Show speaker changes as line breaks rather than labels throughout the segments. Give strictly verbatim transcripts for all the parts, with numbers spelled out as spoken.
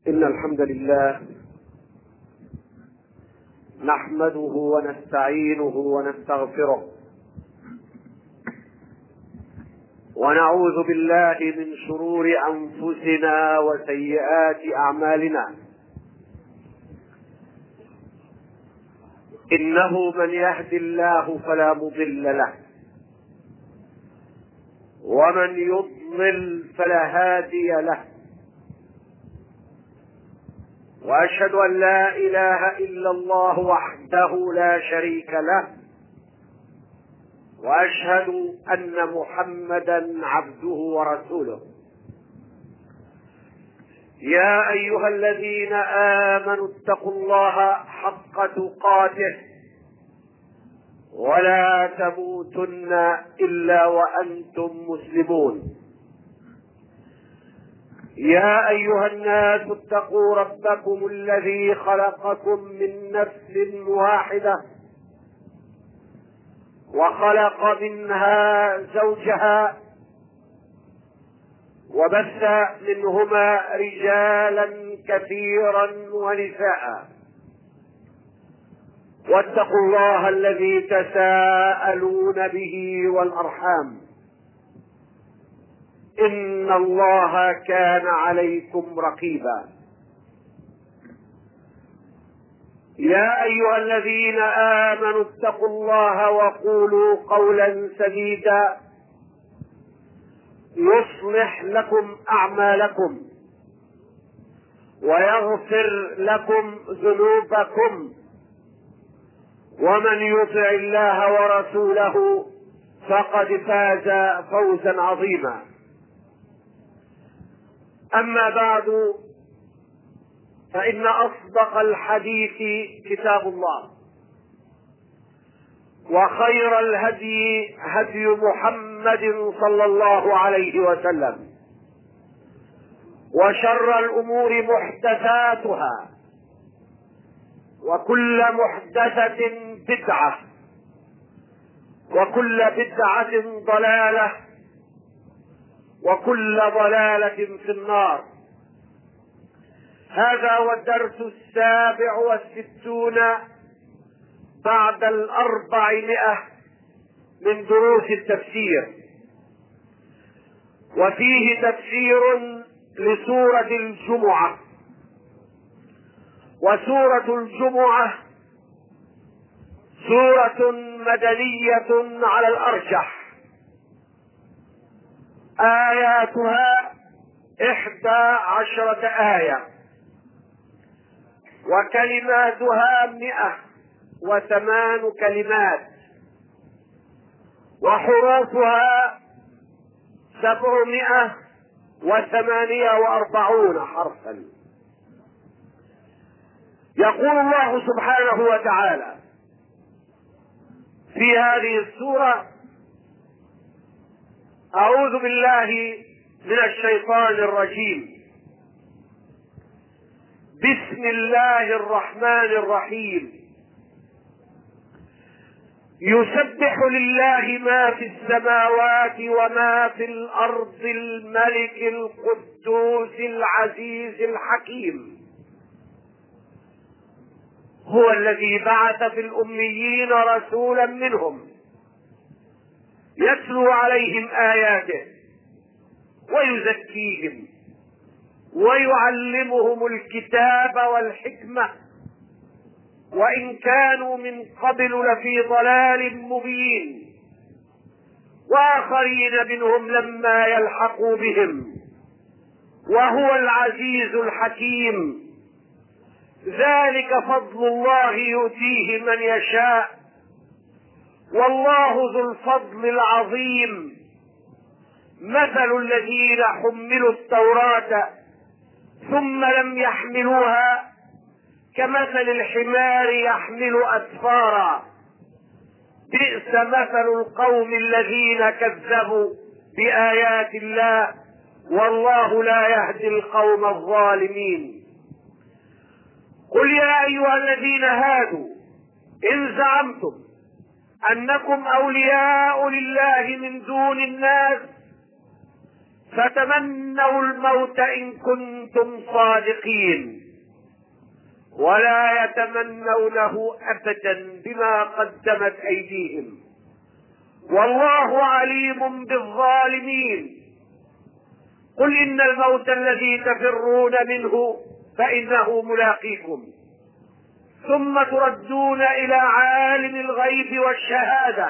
إن الحمد لله نحمده ونستعينه ونستغفره ونعوذ بالله من شرور أنفسنا وسيئات أعمالنا. إنه من يهد الله فلا مضل له ومن يضلل فلا هادي له، وأشهد أن لا إله إلا الله وحده لا شريك له، وأشهد أن محمدا عبده ورسوله. يا أيها الذين آمنوا اتقوا الله حق تقاته ولا تموتن إلا وأنتم مسلمون. يا أيها الناس اتقوا ربكم الذي خلقكم من نفس واحدة وخلق منها زوجها وبث منهما رجالا كثيرا ونساء، واتقوا الله الذي تساءلون به والأرحام إن الله كان عليكم رقيبا. يا أيها الذين آمنوا اتقوا الله وقولوا قولا سديدا يصلح لكم أعمالكم ويغفر لكم ذنوبكم، ومن يطع الله ورسوله فقد فاز فوزا عظيما. أما بعد، فإن أصدق الحديث كتاب الله، وخير الهدي هدي محمد صلى الله عليه وسلم، وشر الأمور محدثاتها، وكل محدثة بدعة، وكل بدعة ضلالة، وكل ضلالة في النار. هذا هو الدرس السابع والستون بعد الأربعمائة من دروس التفسير، وفيه تفسير لسورة الجمعة. وسورة الجمعة سورة مدنية على الأرجح، آياتها إحدى عشرة آية، وكلماتها مئة وثمان كلمات، وحروفها سبعمائة وثمانية وأربعون حرفا. يقول الله سبحانه وتعالى في هذه السورة: أعوذ بالله من الشيطان الرجيم، بسم الله الرحمن الرحيم. يسبح لله ما في السماوات وما في الأرض، الملك القدوس العزيز الحكيم. هو الذي بعث في الأميين رسولا منهم يتلو عليهم آياته ويزكيهم ويعلمهم الكتاب والحكمة وإن كانوا من قبل لفي ضلال مبين، وآخرين منهم لما يلحقوا بهم، وهو العزيز الحكيم. ذلك فضل الله يؤتيه من يشاء، والله ذو الفضل العظيم. مثل الذين حملوا التوراة ثم لم يحملوها كمثل الحمار يحمل أسفارا، بئس مثل القوم الذين كذبوا بآيات الله، والله لا يهدي القوم الظالمين. قل يا أيها الذين هادوا إن زعمتم أنكم أولياء لله من دون الناس فتمنوا الموت إن كنتم صادقين، ولا يتمنونه أبدا بما قدمت أيديهم، والله عليم بالظالمين. قل إن الموت الذي تفرون منه فإنه ملاقيكم، ثم تردون إلى عالم الغيب والشهادة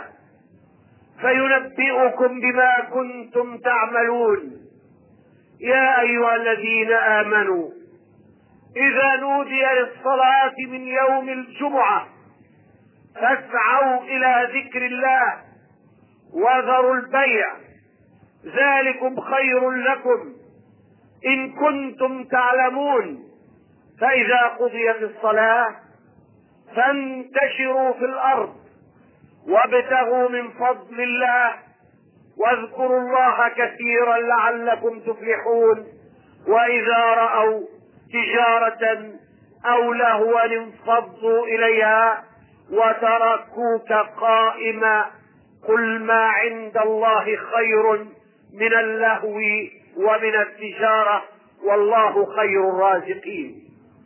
فينبئكم بما كنتم تعملون. يا أيها الذين آمنوا إذا نودي للصلاة من يوم الجمعة فاسعوا إلى ذكر الله وذروا البيع، ذلكم خير لكم إن كنتم تعلمون. فإذا قضيت الصلاة فانتشروا في الأرض وابتغوا من فضل الله واذكروا الله كثيرا لعلكم تفلحون. وإذا رأوا تجارة أو لهوا انفضوا إليها وتركوك قائما، قل ما عند الله خير من اللهو ومن التجارة والله خير الرازقين.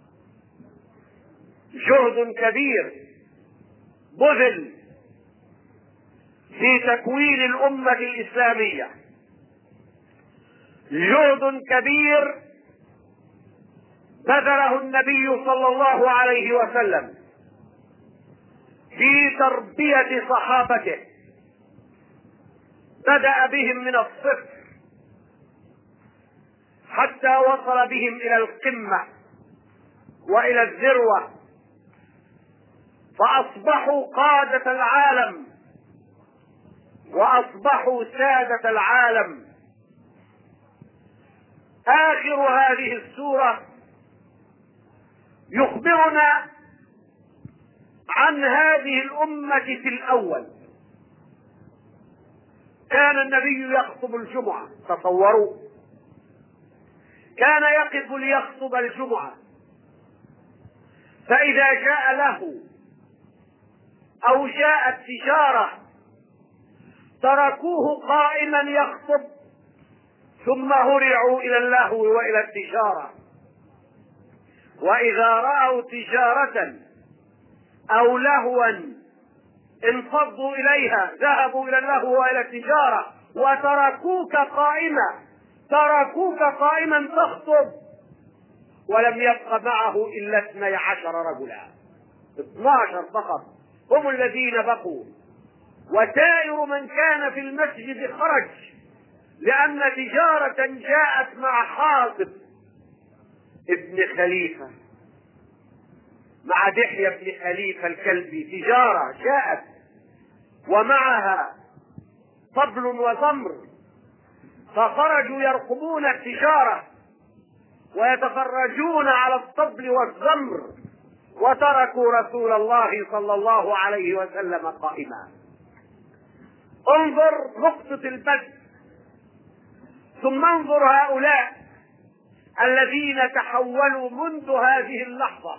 جهد كبير بذل في تكوين الأمة الإسلامية، جهد كبير بذله النبي صلى الله عليه وسلم في تربية صحابته، بدأ بهم من الصفر حتى وصل بهم إلى القمة وإلى الذروة، فأصبحوا قادة العالم وأصبحوا سادة العالم. آخر هذه السورة يخبرنا عن هذه الأمة في الأول. كان النبي يخطب الجمعة، تصوروا، كان يقف ليخطب الجمعة، فإذا جاء له أو جاءت تجارة تركوه قائما يخطب ثم هرعوا إلى اللهو وإلى التجارة. وإذا رأوا تجارة أو لهوا انفضوا إليها، ذهبوا إلى اللهو وإلى التجارة وتركوك قائما، تركوك قائما تخطب، ولم يبق معه إلا اثني عشر رجلا، اثني عشر فقط هم الذين بقوا. وسائر من كان في المسجد خرج، لأن تجارة جاءت مع حاطب ابن خليفة، مع دحية بن خليفة الكلبي، تجارة جاءت ومعها طبل وزمر، فخرجوا يرقبون التجارة ويتفرجون على الطبل والزمر، وتركوا رسول الله صلى الله عليه وسلم قائما. انظر نقطة البدء، ثم انظر هؤلاء الذين تحولوا منذ هذه اللحظة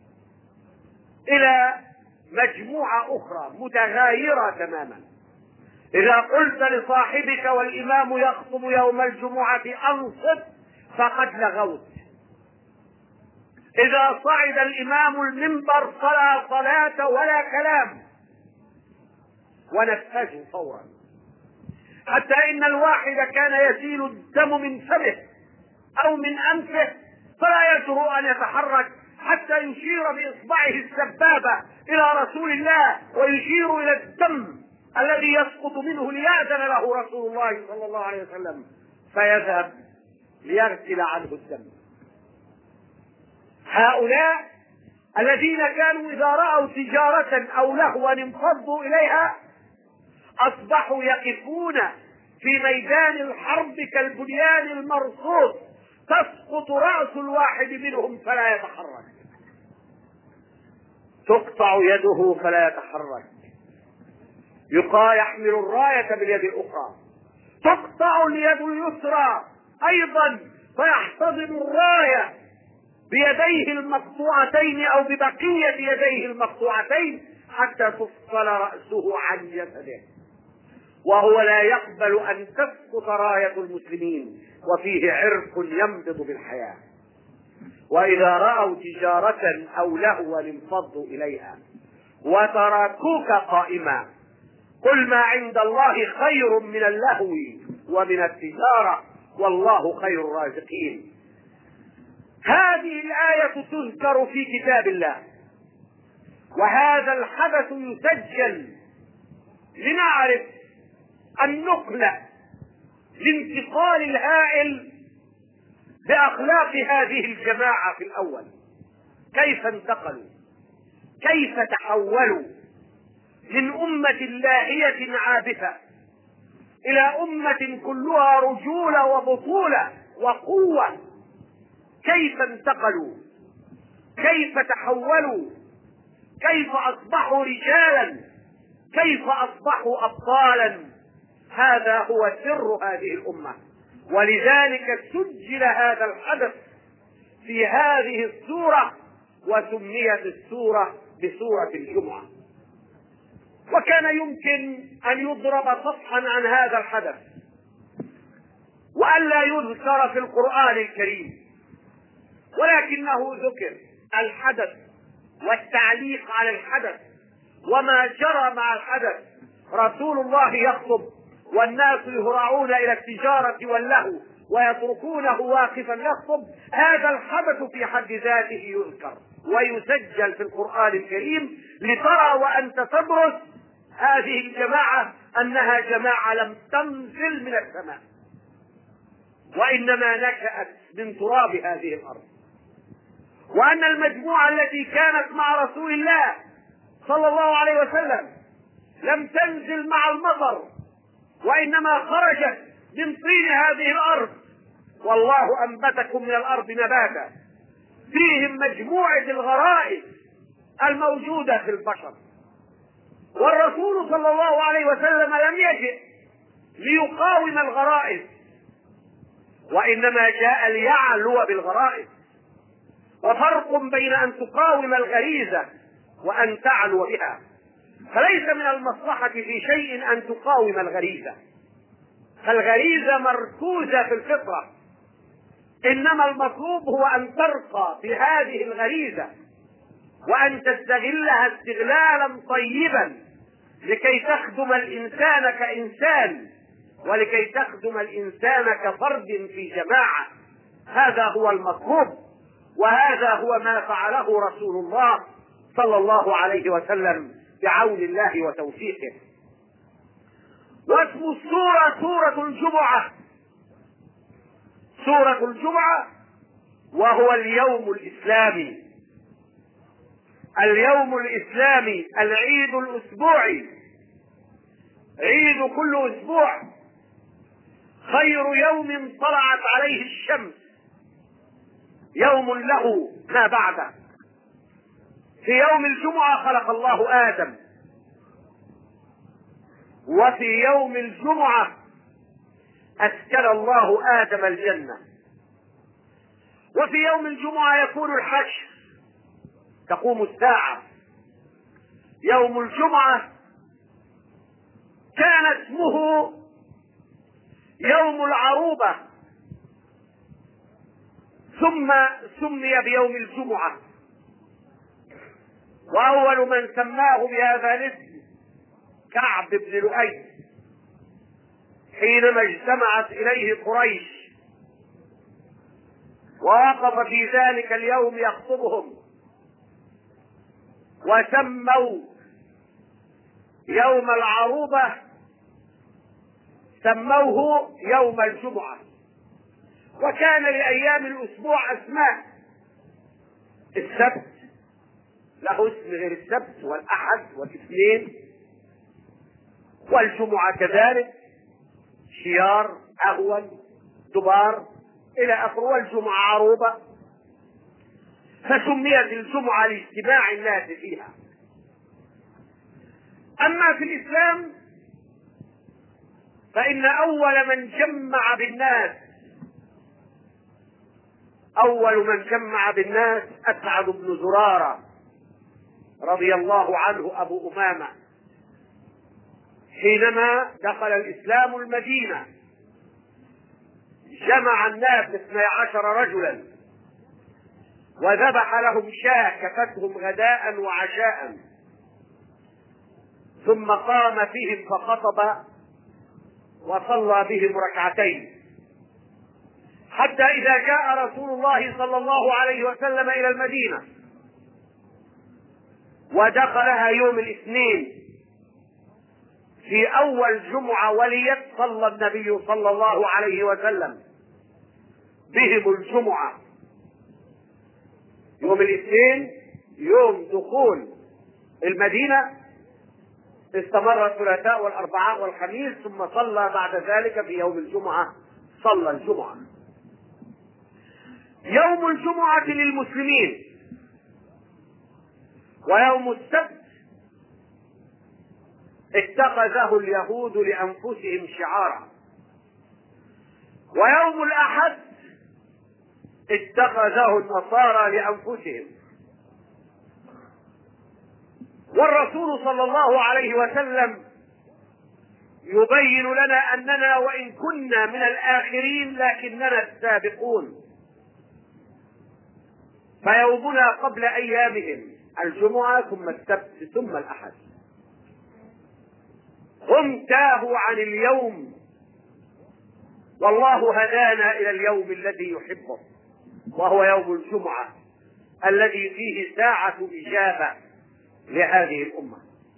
إلى مجموعة أخرى متغايرة تماما. إذا قلت لصاحبك والإمام يخطب يوم الجمعة أنصت فقد لغوت. إذا صعد الإمام المنبر فلا صلاة ولا كلام، ونفذوا فورا، حتى إن الواحد كان يسيل الدم من فمه أو من أنفه فلا يجرؤ أن يتحرك حتى يشير بإصبعه السبابة إلى رسول الله ويشير إلى الدم الذي يسقط منه ليأذن له رسول الله صلى الله عليه وسلم فيذهب ليغسل عنه الدم. هؤلاء الذين كانوا إذا رأوا تجارة أو لهوا انفضوا إليها أصبحوا يقفون في ميدان الحرب كالبنيان المرصوص، تسقط رأس الواحد منهم فلا يتحرك، تقطع يده فلا يتحرك، يقال يحمل الراية باليد الأخرى، تقطع اليد اليسرى أيضا فيحتضن الراية بيديه المقطوعتين أو ببقية يديه المقطوعتين حتى تفصل رأسه عن جسده. وهو لا يقبل أن تسقط راية المسلمين، وفيه عرق ينبض بالحياة. وإذا رأوا تجارة أو لهوا انفضوا إليها وتركوك قائما، قل ما عند الله خير من اللهو ومن التجارة والله خير الرازقين. هذه الآية تذكر في كتاب الله، وهذا الحدث يسجل لنعرف النقلة لانتقال الهائل بأخلاق هذه الجماعة في الأول، كيف انتقلوا، كيف تحولوا من أمة لاهية عابثة إلى أمة كلها رجولة وبطولة وقوة. كيف انتقلوا، كيف تحولوا، كيف أصبحوا رجالا، كيف أصبحوا أبطالا. هذا هو سر هذه الأمة، ولذلك سجل هذا الحدث في هذه السورة، وسميت السورة بسورة الجمعة. وكان يمكن أن يضرب صفحا عن هذا الحدث وألا يذكر في القرآن الكريم، ولكنه ذكر الحدث والتعليق على الحدث وما جرى مع الحدث. رسول الله يخطب والناس يهرعون إلى التجارة واللهو ويتركونه واقفا يخطب. هذا الحدث في حد ذاته يذكر ويسجل في القرآن الكريم لترى وأنت تدرس هذه الجماعة أنها جماعة لم تنزل من السماء، وإنما نشأت من تراب هذه الأرض، وأن المجموعة التي كانت مع رسول الله صلى الله عليه وسلم لم تنزل مع المطر، وإنما خرجت من طين هذه الأرض، والله أنبتكم من الأرض نباتا. فيهم مجموعة الغرائز الموجودة في البشر، والرسول صلى الله عليه وسلم لم يجئ ليقاوم الغرائز، وإنما جاء ليعلو بالغرائز. وفرق بين أن تقاوم الغريزة وأن تعلو بها، فليس من المصلحة في شيء أن تقاوم الغريزة، فالغريزة مركوزة في الفطرة، إنما المطلوب هو أن ترقى بهذه الغريزة وأن تستغلها استغلالا طيبا لكي تخدم الإنسان كإنسان، ولكي تخدم الإنسان كفرد في جماعة. هذا هو المطلوب، وهذا هو ما فعله رسول الله صلى الله عليه وسلم بعون الله وتوفيقه. واسم السورة سورة الجمعة، سورة الجمعة، وهو اليوم الإسلامي، اليوم الإسلامي، العيد الأسبوعي، عيد كل أسبوع، خير يوم طلعت عليه الشمس، يوم له ما بعده. في يوم الجمعة خلق الله آدم، وفي يوم الجمعة أسكن الله آدم الجنة، وفي يوم الجمعة يكون الحشر، تقوم الساعة. يوم الجمعة كان اسمه يوم العروبة، ثم سمي بيوم الجمعة، وأول من سماه بهذا الاسم كعب بن لؤي حينما اجتمعت إليه قريش ووقف في ذلك اليوم يخطبهم، وسموا يوم العروبة سموه يوم الجمعة. وكان لأيام الأسبوع أسماء، السبت له اسم غير السبت، والأحد والاثنين، والجمعة كذلك، شيار، أهون، دبار إلى آخره، والجمعة عروبة. فسميت الجمعة لاجتماع الناس فيها. أما في الإسلام فإن أول من جمع بالناس أول من جمع بالناس أسعد بن زرارة رضي الله عنه أبو أمامة، حينما دخل الإسلام المدينة جمع الناس اثني عشر رجلا وذبح لهم شاة كفتهم غداء وعشاء، ثم قام فيهم فخطب وصلى بهم ركعتين، حتى إذا جاء رسول الله صلى الله عليه وسلم إلى المدينة ودخلها يوم الاثنين في أول جمعة وليت، صلى النبي صلى الله عليه وسلم بهم الجمعة يوم الاثنين، يوم دخول المدينة. استمر الثلاثاء والأربعاء والخميس، ثم صلى بعد ذلك في يوم الجمعة، صلى الجمعة. يوم الجمعة للمسلمين، ويوم السبت اتخذه اليهود لأنفسهم شعارا، ويوم الأحد اتخذه النصارى لأنفسهم. والرسول صلى الله عليه وسلم يبين لنا أننا وإن كنا من الآخرين لكننا السابقون، فيومنا قبل أيامهم الجمعة ثم السبت ثم الأحد. هم تاهوا عن اليوم، والله هدانا إلى اليوم الذي يحبه، وهو يوم الجمعة الذي فيه ساعة إجابة لهذه الأمة.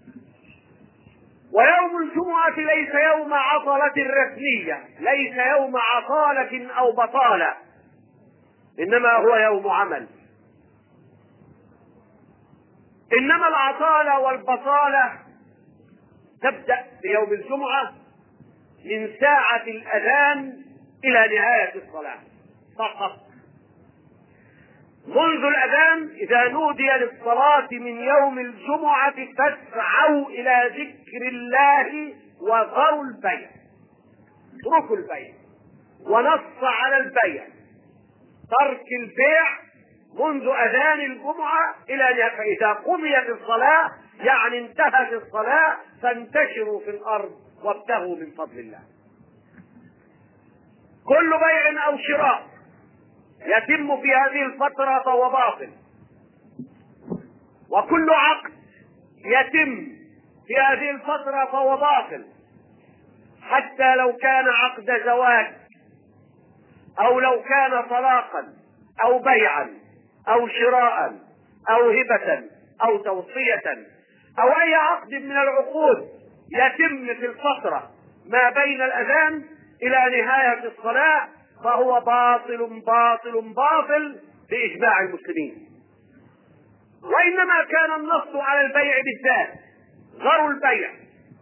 ويوم الجمعة ليس يوم عطلة رسمية، ليس يوم عطالة أو بطالة، إنما هو يوم عمل. إنما العطالة والبطالة تبدأ في يوم الجمعة من ساعة الأذان إلى نهاية الصلاة فقط. منذ الأذان إذا نودي للصلاة من يوم الجمعة فاسعوا إلى ذكر الله وذروا البيع، اتركوا البيع، ونص على البيع، ترك البيع منذ أذان الجمعة إلى فإذا قضيت الصلاة يعني انتهت الصلاة، فانتشروا في الأرض وابتغوا من فضل الله. كل بيع أو شراء يتم في هذه الفترة فهو باطل، وكل عقد يتم في هذه الفترة فهو باطل، حتى لو كان عقد زواج أو لو كان طلاقا أو بيعا أو شراء أو هبة أو توصية أو أي عقد من العقود يتم في الفترة ما بين الأذان إلى نهاية الصلاة فهو باطل باطل باطل بإجماع المسلمين. وإنما كان النص على البيع بالذات، ذروا البيع،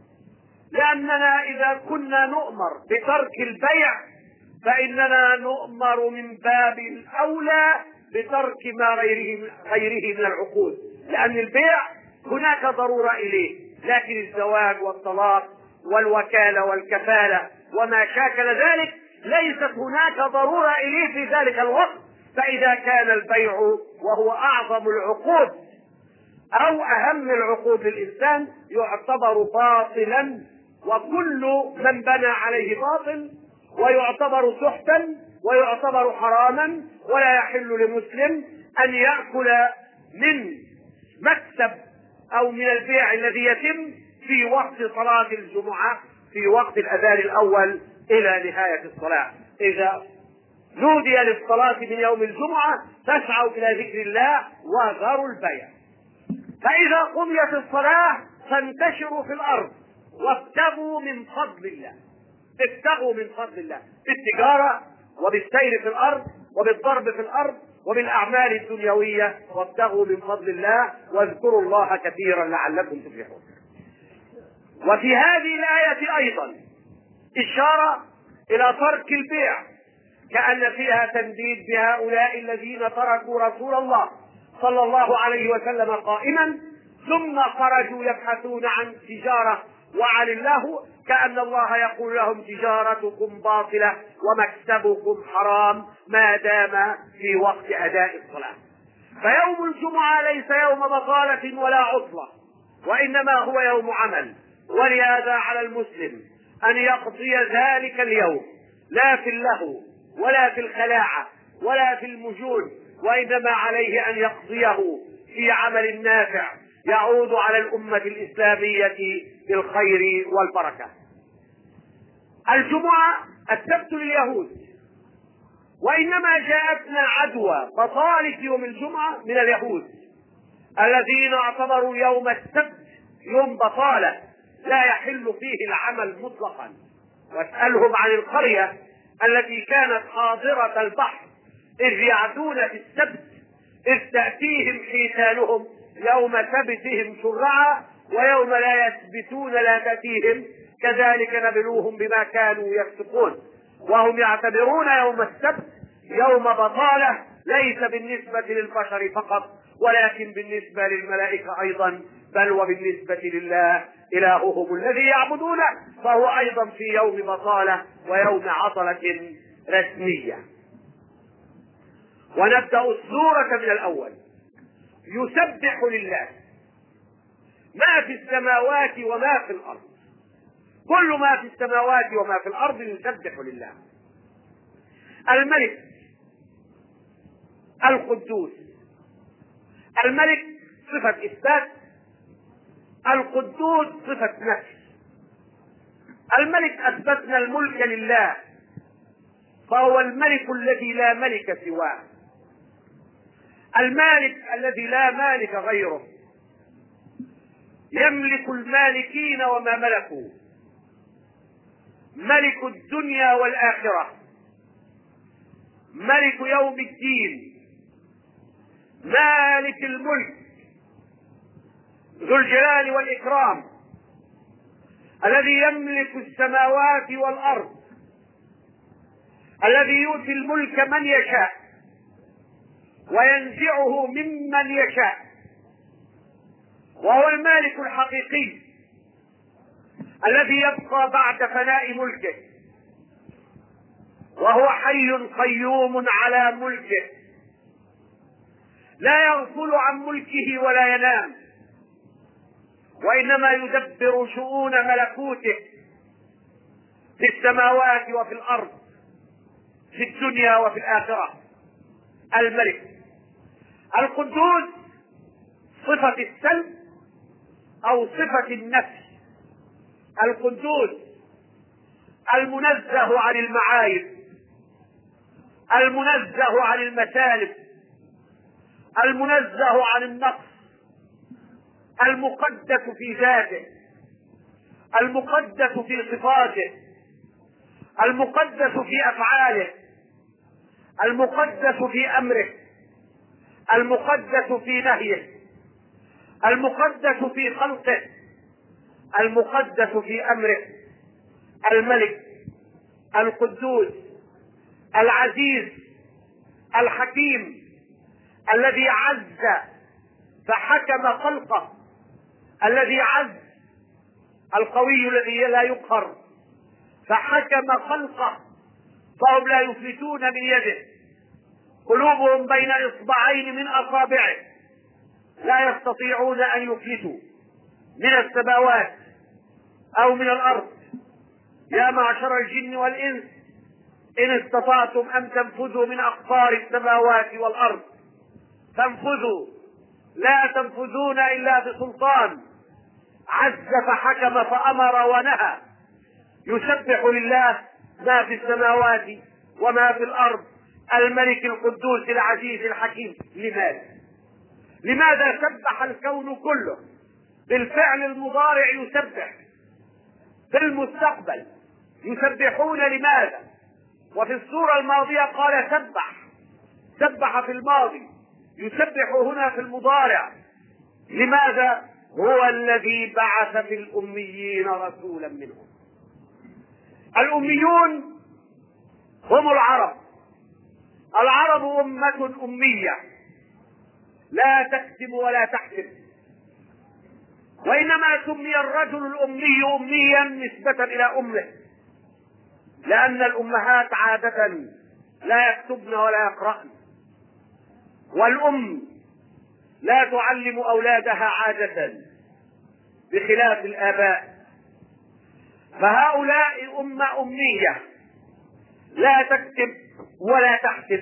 لأننا إذا كنا نؤمر بترك البيع فإننا نؤمر من باب الأولى بترك ما غيره غيره من العقود، لأن البيع هناك ضرورة إليه، لكن الزواج والطلاق والوكالة والكفالة وما شاكل ذلك ليست هناك ضرورة إليه في ذلك الوقت. فإذا كان البيع وهو أعظم العقود أو أهم العقود للإنسان يعتبر باطلا، وكل من بنى عليه باطل، ويعتبر سحتا ويعتبر حراما، ولا يحل لمسلم أن يأكل من مكسب أو من البيع الذي يتم في وقت صلاة الجمعة في وقت الأذان الأول إلى نهاية الصلاة. إذا نودي للصلاة من يوم الجمعة فاسعوا إلى ذكر الله وذروا البيع، فإذا قضيت الصلاة فانتشروا في الأرض وابتغوا من فضل الله، ابتغوا من فضل الله بالتجارة وبالسير في الأرض وبالضرب في الأرض وبالأعمال الدنيوية، وابتغوا من فضل الله واذكروا الله كثيرا لعلكم تفلحون. وفي هذه الآية أيضا إشارة إلى ترك البيع، كأن فيها تنديد بهؤلاء الذين تركوا رسول الله صلى الله عليه وسلم قائما ثم خرجوا يبحثون عن تجارة وعن الله، كأن الله يقول لهم تجارتكم باطلة ومكسبكم حرام ما دام في وقت أداء الصلاة. فيوم الجمعة ليس يوم بطالة ولا عطلة، وإنما هو يوم عمل، ولهذا على المسلم أن يقضي ذلك اليوم لا في اللهو ولا في الخلاعة ولا في المجون، وإنما عليه أن يقضيه في عمل نافع يعود على الأمة الإسلامية بالخير والبركة. الجمعة السبت لليهود، وإنما جاءتنا عدوى بطالة يوم الجمعة من اليهود الذين اعتبروا يوم السبت يوم بطالة لا يحل فيه العمل مطلقا. واسألهم عن القرية التي كانت حاضرة البحر إذ يعدون في السبت إذ تأتيهم حيتانهم يوم سبتهم شرعا ويوم لا يثبتون لا تأتيهم كذلك نبلوهم بما كانوا يفسقون. وهم يعتبرون يوم السبت يوم بطالة ليس بالنسبة للبشر فقط ولكن بالنسبة للملائكة أيضا، بل وبالنسبة لله إلههم الذي يعبدونه فهو أيضا في يوم بطالة ويوم عطلة رسمية. ونبدأ السورة من الأول. يسبح لله ما في السماوات وما في الأرض، كل ما في السماوات وما في الأرض يسبح لله. الملك القدوس، الملك صفة إثبات، القدوس صفة نفي. الملك أثبتنا الملك لله فهو الملك الذي لا ملك سواه، المالك الذي لا مالك غيره، يملك المالكين وما ملكوا، ملك الدنيا والآخرة، ملك يوم الدين، مالك الملك ذو الجلال والإكرام الذي يملك السماوات والأرض، الذي يؤتي الملك من يشاء وينزعه ممن يشاء، وهو المالك الحقيقي الذي يبقى بعد فناء ملكه، وهو حي قيوم على ملكه لا يغفل عن ملكه ولا ينام، وإنما يدبر شؤون ملكوته في السماوات وفي الأرض، في الدنيا وفي الآخرة. الملك القدوس صفة السلب أو صفة النفي. القدوس المنزه عن المعايب، المنزه عن المسالب، المنزه عن النقص، المقدس في ذاته، المقدس في صفاته، المقدس في أفعاله، المقدس في أمره، المقدس في نهيه، المقدس في خلقه، المقدس في أمره. الملك القدوس العزيز الحكيم الذي عز فحكم خلقه، الذي عز القوي الذي لا يقهر فحكم خلقه فهم لا يفلتون من يده، قلوبهم بين إصبعين من أصابعه لا يستطيعون أن يفلتوا من السماوات أو من الأرض. يا معشر الجن والإنس إن استطعتم أن تنفذوا من أقطار السماوات والأرض فانفذوا، لا تنفذون إلا بسلطان. عز فحكم فأمر ونهى. يسبح لله ما في السماوات وما في الأرض، الملك القدوس العزيز الحكيم. لماذا؟ لماذا سبح الكون كله؟ بالفعل المضارع يسبح، بالمستقبل يسبحون. لماذا؟ وفي السورة الماضية قال سبح، سبح في الماضي، يسبح هنا في المضارع. لماذا؟ هو الذي بعث في الأميين رسولا منهم. الأميون هم العرب. العرب أمة أمية لا تكتب ولا تحسب، وإنما سمي الرجل الأمي أميا نسبة إلى أمه، لأن الأمهات عادة لا يكتبن ولا يقرأن، والأم لا تعلم أولادها عادة بخلاف الآباء. فهؤلاء أمة أمية لا تكتب ولا تحسب.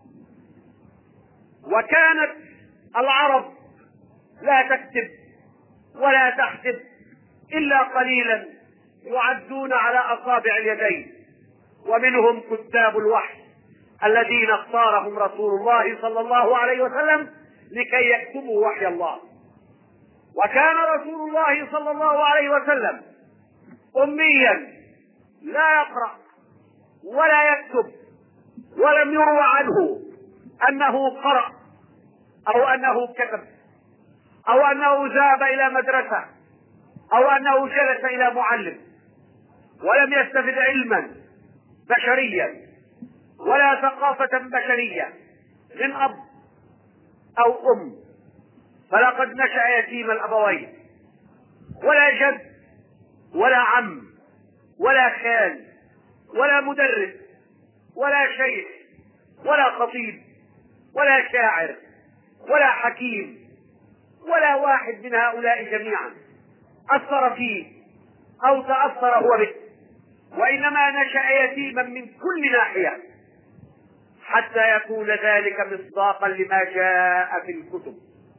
وكانت العرب لا تكتب ولا تحسب إلا قليلا يعدون على أصابع اليدين، ومنهم كتاب الوحي الذين اختارهم رسول الله صلى الله عليه وسلم لكي يكتبوا وحي الله. وكان رسول الله صلى الله عليه وسلم أميا لا يقرأ ولا يكتب، ولم يروى عنه أنه قرأ أو أنه كتب أو أنه ذهب إلى مدرسة أو أنه جلس إلى معلم، ولم يستفد علما بشريا ولا ثقافة بشرية من أب أو أم، فلقد نشأ يتيم الأبوين، ولا جد ولا عم ولا خال ولا مدرس ولا شيخ ولا خطيب ولا شاعر ولا حكيم ولا واحد من هؤلاء جميعا أثر فيه أو تأثر هو به، وإنما نشأ يتيما من كل ناحية حتى يكون ذلك مصداقا لما جاء في الكتب.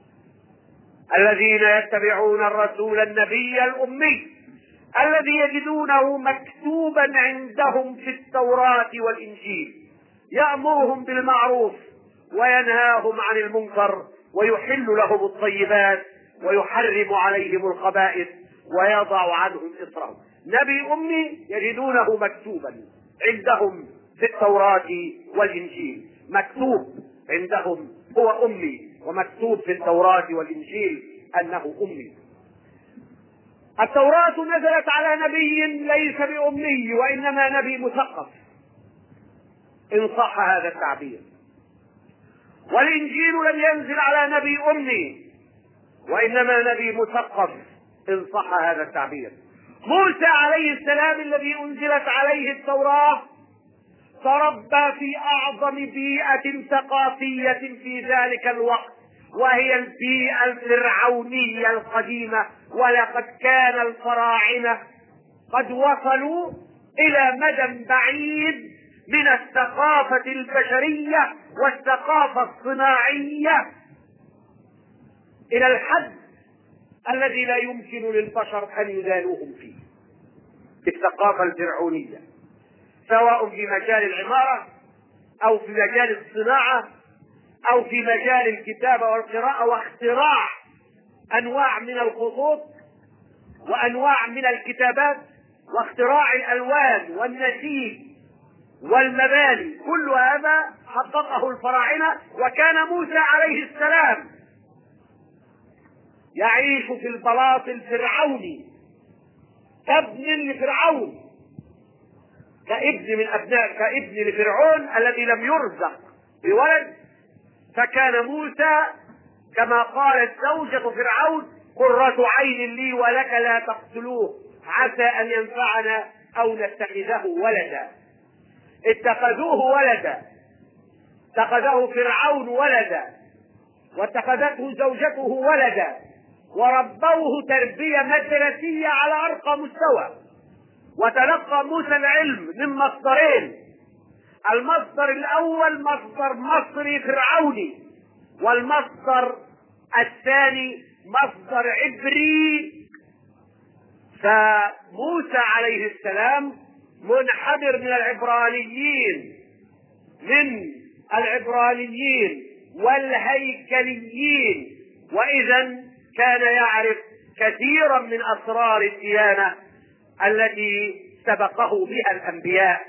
الذين يتبعون الرسول النبي الأمي الذي يجدونه مكتوبا عندهم في التوراة والإنجيل، يأمرهم بالمعروف وينهاهم عن المنكر ويحل لهم الطيبات ويحرم عليهم الخبائث ويضع عنهم إصرهم. نبي أمي يجدونه مكتوبا عندهم في التوراة والإنجيل، مكتوب عندهم هو أمي، ومكتوب في التوراة والإنجيل أنه أمي. التوراة نزلت على نبي ليس بأمي وإنما نبي مثقف إن صح هذا التعبير، والإنجيل لم ينزل على نبي أمي وإنما نبي مثقف إن صح هذا التعبير. موسى عليه السلام الذي أنزلت عليه التوراة تربى في أعظم بيئة ثقافية في ذلك الوقت، وهي البيئة الفرعونية القديمة، ولقد كان الفراعنة قد وصلوا إلى مدى بعيد من الثقافة البشرية والثقافة الصناعية إلى الحد الذي لا يمكن للبشر أن يدانوهم فيه الثقافة الفرعونية، سواء في مجال العمارة أو في مجال الصناعة أو في مجال الكتابة والقراءة واختراع أنواع من الخطوط وأنواع من الكتابات واختراع الألوان والنسيج والمباني. كل هذا حققه الفراعنة، وكان موسى عليه السلام يعيش في البلاط الفرعوني كابن لفرعون، كابن من أبناء كابن لفرعون الذي لم يرزق بولد. فكان موسى كما قالت زوجة فرعون قرة عين لي ولك لا تقتلوه عسى أن ينفعنا أو نتخذه ولدا. اتخذوه ولدا، اتخذه فرعون ولدا، واتخذته زوجته ولدا، وربوه تربية مدرسية على أرقى مستوى. وتلقى موسى العلم من مصدرين، المصدر الأول مصدر مصري فرعوني، والمصدر الثاني مصدر عبري. فموسى عليه السلام منحدر من العبرانيين من العبرانيين والهيكليين، وإذا كان يعرف كثيرا من أسرار الديانة التي سبقه بها الأنبياء.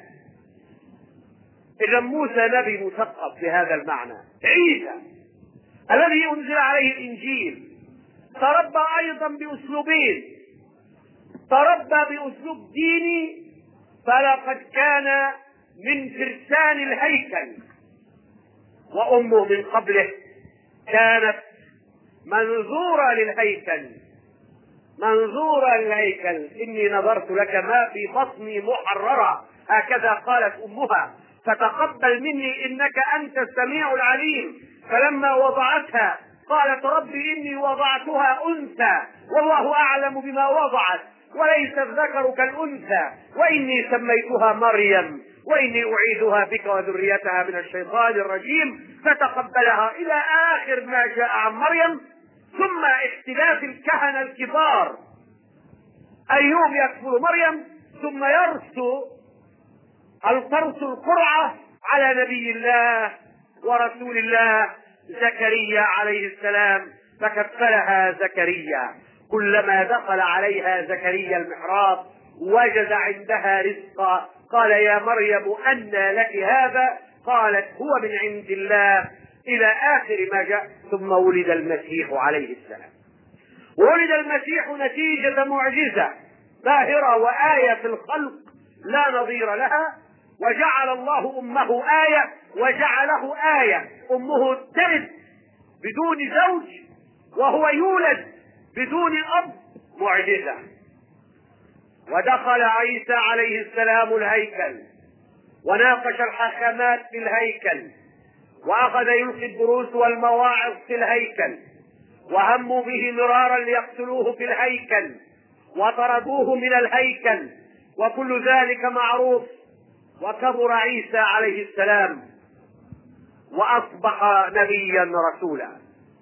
إذا موسى نبي مثقف بهذا المعنى. عيسى الذي أنزل عليه الإنجيل تربى أيضا بأسلوبين، تربى بأسلوب ديني، فلقد كان من فرسان الهيكل، وأمه من قبله كانت منظورة للهيكل منظورة للهيكل إني نظرت لك ما في بطني محررة، هكذا قالت أمها، فتقبل مني إنك أنت السميع العليم. فلما وضعتها قالت رب إني وضعتها أنثى والله أعلم بما وضعت، وليس الذكر كالأنثى وإني سميتها مريم وإني أعيذها بك وذريتها من الشيطان الرجيم فتقبلها إلى آخر ما جاء عن مريم. ثم اختلاف الكهنة الكبار، أيوب يكفل مريم ثم يرسو القرص القرعة على نبي الله ورسول الله زكريا عليه السلام فكفلها زكريا. كلما دخل عليها زكريا المحراب وجد عندها رزقا قال يا مريم أنى لك هذا؟ قالت هو من عند الله إلى آخر ما جاء. ثم ولد المسيح عليه السلام. ولد المسيح نتيجة معجزة باهرة وآية في الخلق لا نظير لها، وجعل الله أمه آية وجعله آية. أمه تلد بدون زوج وهو يولد بدون أب، معجزة. ودخل عيسى عليه السلام الهيكل وناقش الحكمات في الهيكل وأخذ يلقي الدروس والمواعظ في الهيكل، وهموا به مرارا ليقتلوه في الهيكل وطردوه من الهيكل، وكل ذلك معروف. وكبر عيسى عليه السلام وأصبح نبيا رسولا.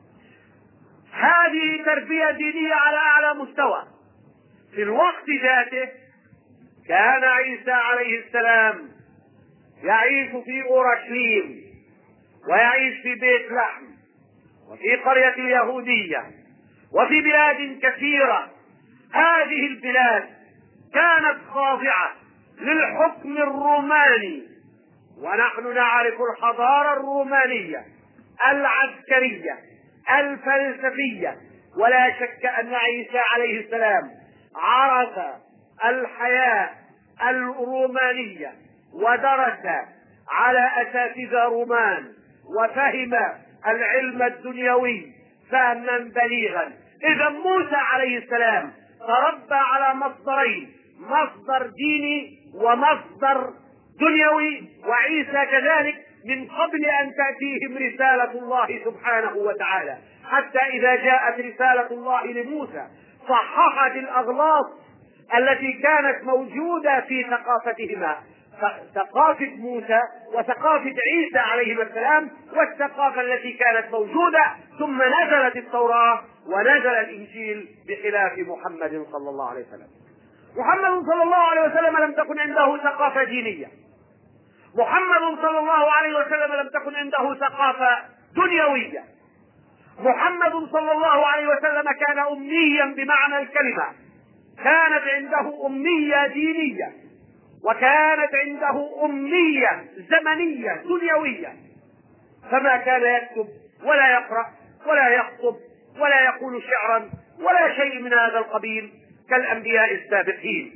هذه تربية دينية على أعلى مستوى. في الوقت ذاته كان عيسى عليه السلام يعيش في أورشليم ويعيش في بيت لحم وفي قرية اليهودية وفي بلاد كثيرة. هذه البلاد كانت خاضعة للحكم الروماني، ونحن نعرف الحضارة الرومانية العسكرية الفلسفية. ولا شك أن عيسى عليه السلام عرف الحياة الرومانية ودرس على أساتذة رومان وفهم العلم الدنيوي فهما بليغا. إذا موسى عليه السلام تربى على مصدرين، مصدر ديني ومصدر دنيوي، وعيسى كذلك من قبل أن تأتيهم رسالة الله سبحانه وتعالى، حتى إذا جاءت رسالة الله لموسى صححت الأغلاط التي كانت موجودة في ثقافتهما، ثقافة موسى وثقافة عيسى عليه السلام والثقافة التي كانت موجودة. ثم نزلت التوراة ونزل الإنجيل بخلاف محمد صلى الله عليه وسلم. محمد صلى الله عليه وسلم لم تكن عنده ثقافة دينية. محمد صلى الله عليه وسلم لم تكن عنده ثقافة دنيوية. محمد صلى الله عليه وسلم كان أميا بمعنى الكلمة. كانت عنده أمية دينية وكانت عنده أمية زمنية دنيوية، فما كان يكتب ولا يقرأ ولا يخطب ولا يقول شعرا ولا شيء من هذا القبيل كالأنبياء السابقين.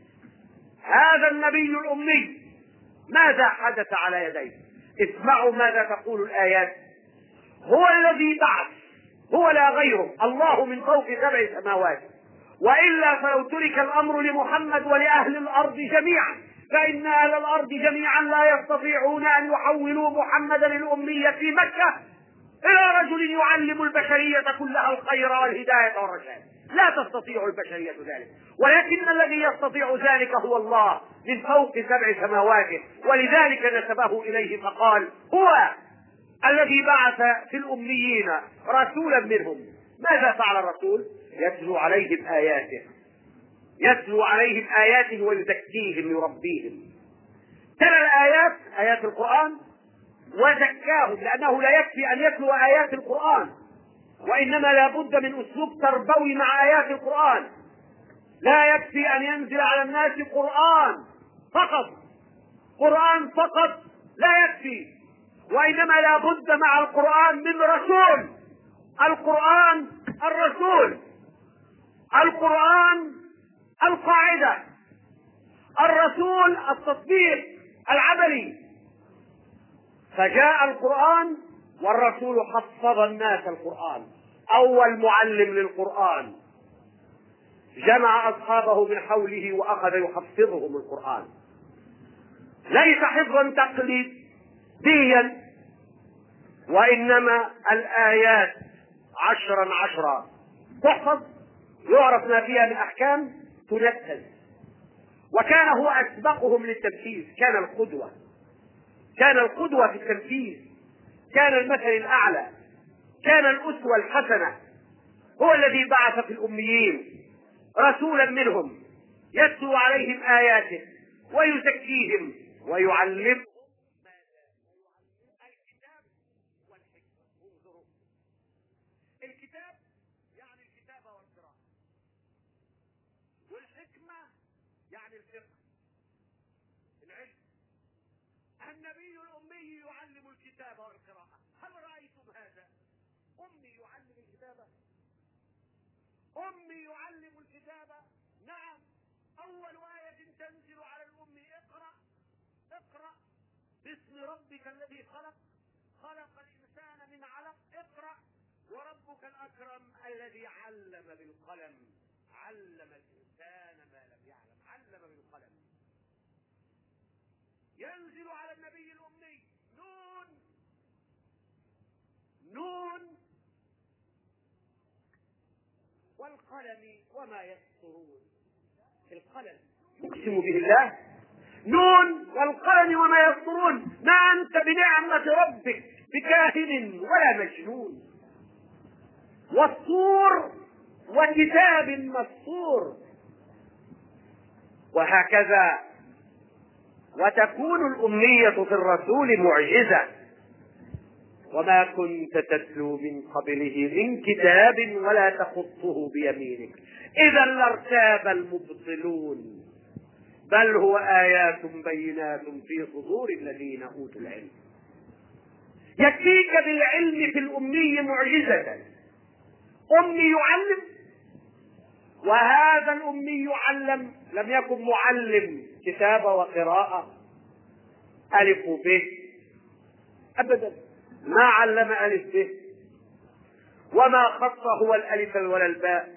هذا النبي الأمي ماذا حدث على يديه؟ اسمعوا ماذا تقول الآيات. هو الذي بعث، هو لا غيره، الله من فوق سبع سماوات، وإلا فلو ترك الأمر لمحمد ولأهل الأرض جميعا فإن أهل الأرض جميعا لا يستطيعون أن يحولوا محمدا الأمي في مكة إلى رجل يعلم البشرية كلها الخير والهداية والرشاد. لا تستطيع البشرية ذلك، ولكن الذي يستطيع ذلك هو الله من فوق سبع سماوات، ولذلك نسبه إليه فقال هو الذي بعث في الأميين رسولا منهم. ماذا فعل الرسول؟ يتلو عليهم آياته، يتلو عليهم آياته ويزكيهم يربيهم. ترى الآيات، آيات القرآن، وزكاهم، لأنه لا يكفي أن يتلو آيات القرآن، وإنما لا بد من أسلوب تربوي مع آيات القرآن. لا يكفي أن ينزل على الناس قرآن فقط، قرآن فقط لا يكفي، وإنما لا بد مع القرآن من رسول. القرآن الرسول، القرآن القاعدة، الرسول التطبيق العملي. فجاء القرآن والرسول حفظ الناس القرآن، أول معلم للقرآن، جمع أصحابه من حوله وأخذ يحفظهم القرآن، ليس حفظا تقليديا، وإنما الآيات عشرا عشرا تحفظ، يعرف ما فيها من أحكام، تنفذ. وكان هو أسبقهم للتنفيذ، كان القدوة، كان القدوة في التنفيذ، كان المثل الأعلى، كان الأسوة الحسنة. هو الذي بعث في الأميين رسولا منهم يتلو عليهم آياته ويزكيهم ويعلمهم الكتاب والحكمة. انظروا، الكتاب يعني الكتابة والقراءة، والحكمة يعني الفقه، العلم. النبي الأمي يعلم الكتابة والقراءة. هل رأيتم هذا؟ أمي يعلم الكتابة، أمي يعلم الكتابة. نعم، أول آية تنزل على الأمي: اقرأ اقرأ باسم ربك الذي خلق، خلق الإنسان من علق، اقرأ وربك الأكرم الذي علم بالقلم، علم الإنسان ما لم يعلم، علم بالقلم. ينزل على النبي الأمي: نون نون والقلم وما يسطرون. القلم يقسم به الله: نون والقلم وما يسطرون، ما أنت بنعمة ربك بكاهن ولا مجنون. والطور وكتاب مسطور. وهكذا. وتكون الأمية في الرسول معجزة: وما كنت تتلو من قبله من كتاب ولا تخطه بيمينك إذا لارتاب المبطلون، بل هو آيات بينات في صدور الذين أوتوا العلم. يكفيك بالعلم في الأمي معجزة. أمي يعلم، وهذا الأمي يعلم، لم يكن معلم كتابة وقراءة ألف وب أبدا، ما علم ألف به، وما خط هو الألف ولا الباء.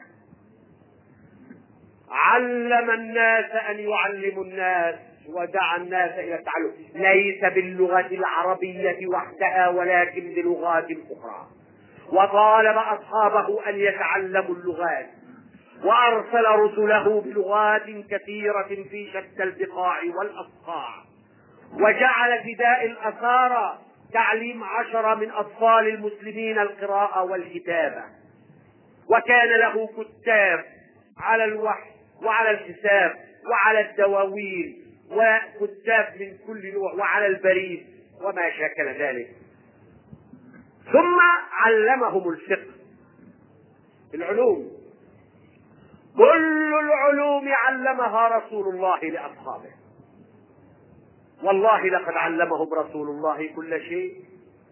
علم الناس أن يعلموا الناس ودعا الناس إلى التعلم، ليس باللغة العربية وحدها ولكن بلغات أخرى. وطالب أصحابه أن يتعلموا اللغات، وأرسل رسله بلغات كثيرة في شتى البقاع والأصقاع، وجعل فداء الأسارى تعليم عشرة من أطفال المسلمين القراءة والكتابة. وكان له كتاب على الوحي وعلى الحساب وعلى الدواوين، وكتاب من كل نوع، وعلى البريد وما شاكل ذلك. ثم علمهم الفقه، العلوم، كل العلوم علمها رسول الله لأصحابه. والله لقد علمهم رسول الله كل شيء،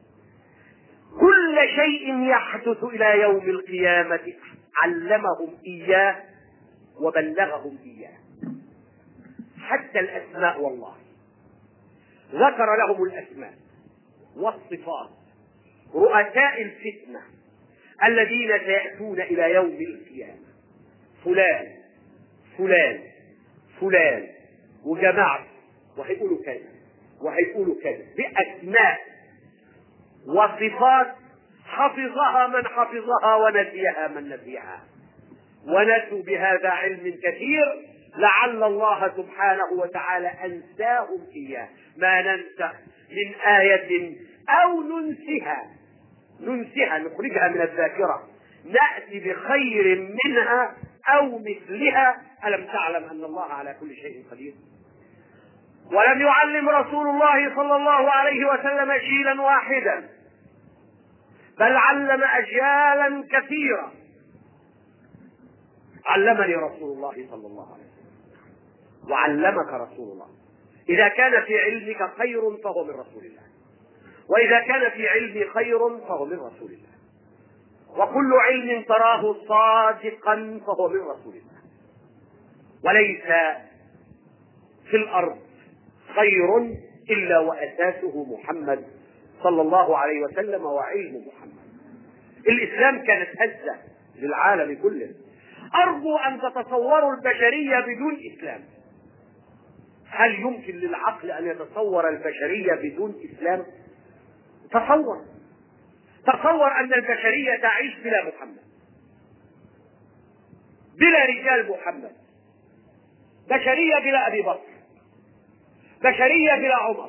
كل شيء يحدث إلى يوم القيامة علمهم إياه وبلغهم إياه، حتى الأسماء. والله ذكر لهم الأسماء والصفات، رؤساء الفتنة الذين سيأتون إلى يوم القيامة: فلان فلان فلان وجماعة، وهيقولوا كذا وهيقولوا كذا، بأسماء وصفات حفظها من حفظها ونسيها من نسيها. ونسوا بهذا علم كثير، لعل الله سبحانه وتعالى أنساهم إياه. ما ننسى من آية أو ننسها ننسها نخرجها من الذاكرة نأتي بخير منها أو مثلها. ألم تعلم أن الله على كل شيء قدير؟ ولم يعلم رسول الله صلى الله عليه وسلم جيلا واحدا، بل علم أجيالا كثيرة. علمني رسول الله صلى الله عليه وسلم، وعلمك رسول الله. إذا كان في علمك خير فهو من رسول الله، وإذا كان في علمي خير فهو من رسول الله، وكل علم تراه صادقا فهو من رسول الله. وليس في الأرض خير إلا وأساسه محمد صلى الله عليه وسلم وعلم محمد. الإسلام كانت هزة للعالم كله. أرجو أن تتصوروا البشرية بدون إسلام. هل يمكن للعقل أن يتصور البشرية بدون إسلام؟ تصور تصور أن البشرية تعيش بلا محمد، بلا رجال محمد، بشرية بلا أبي بكر، بشرية بلا عمر،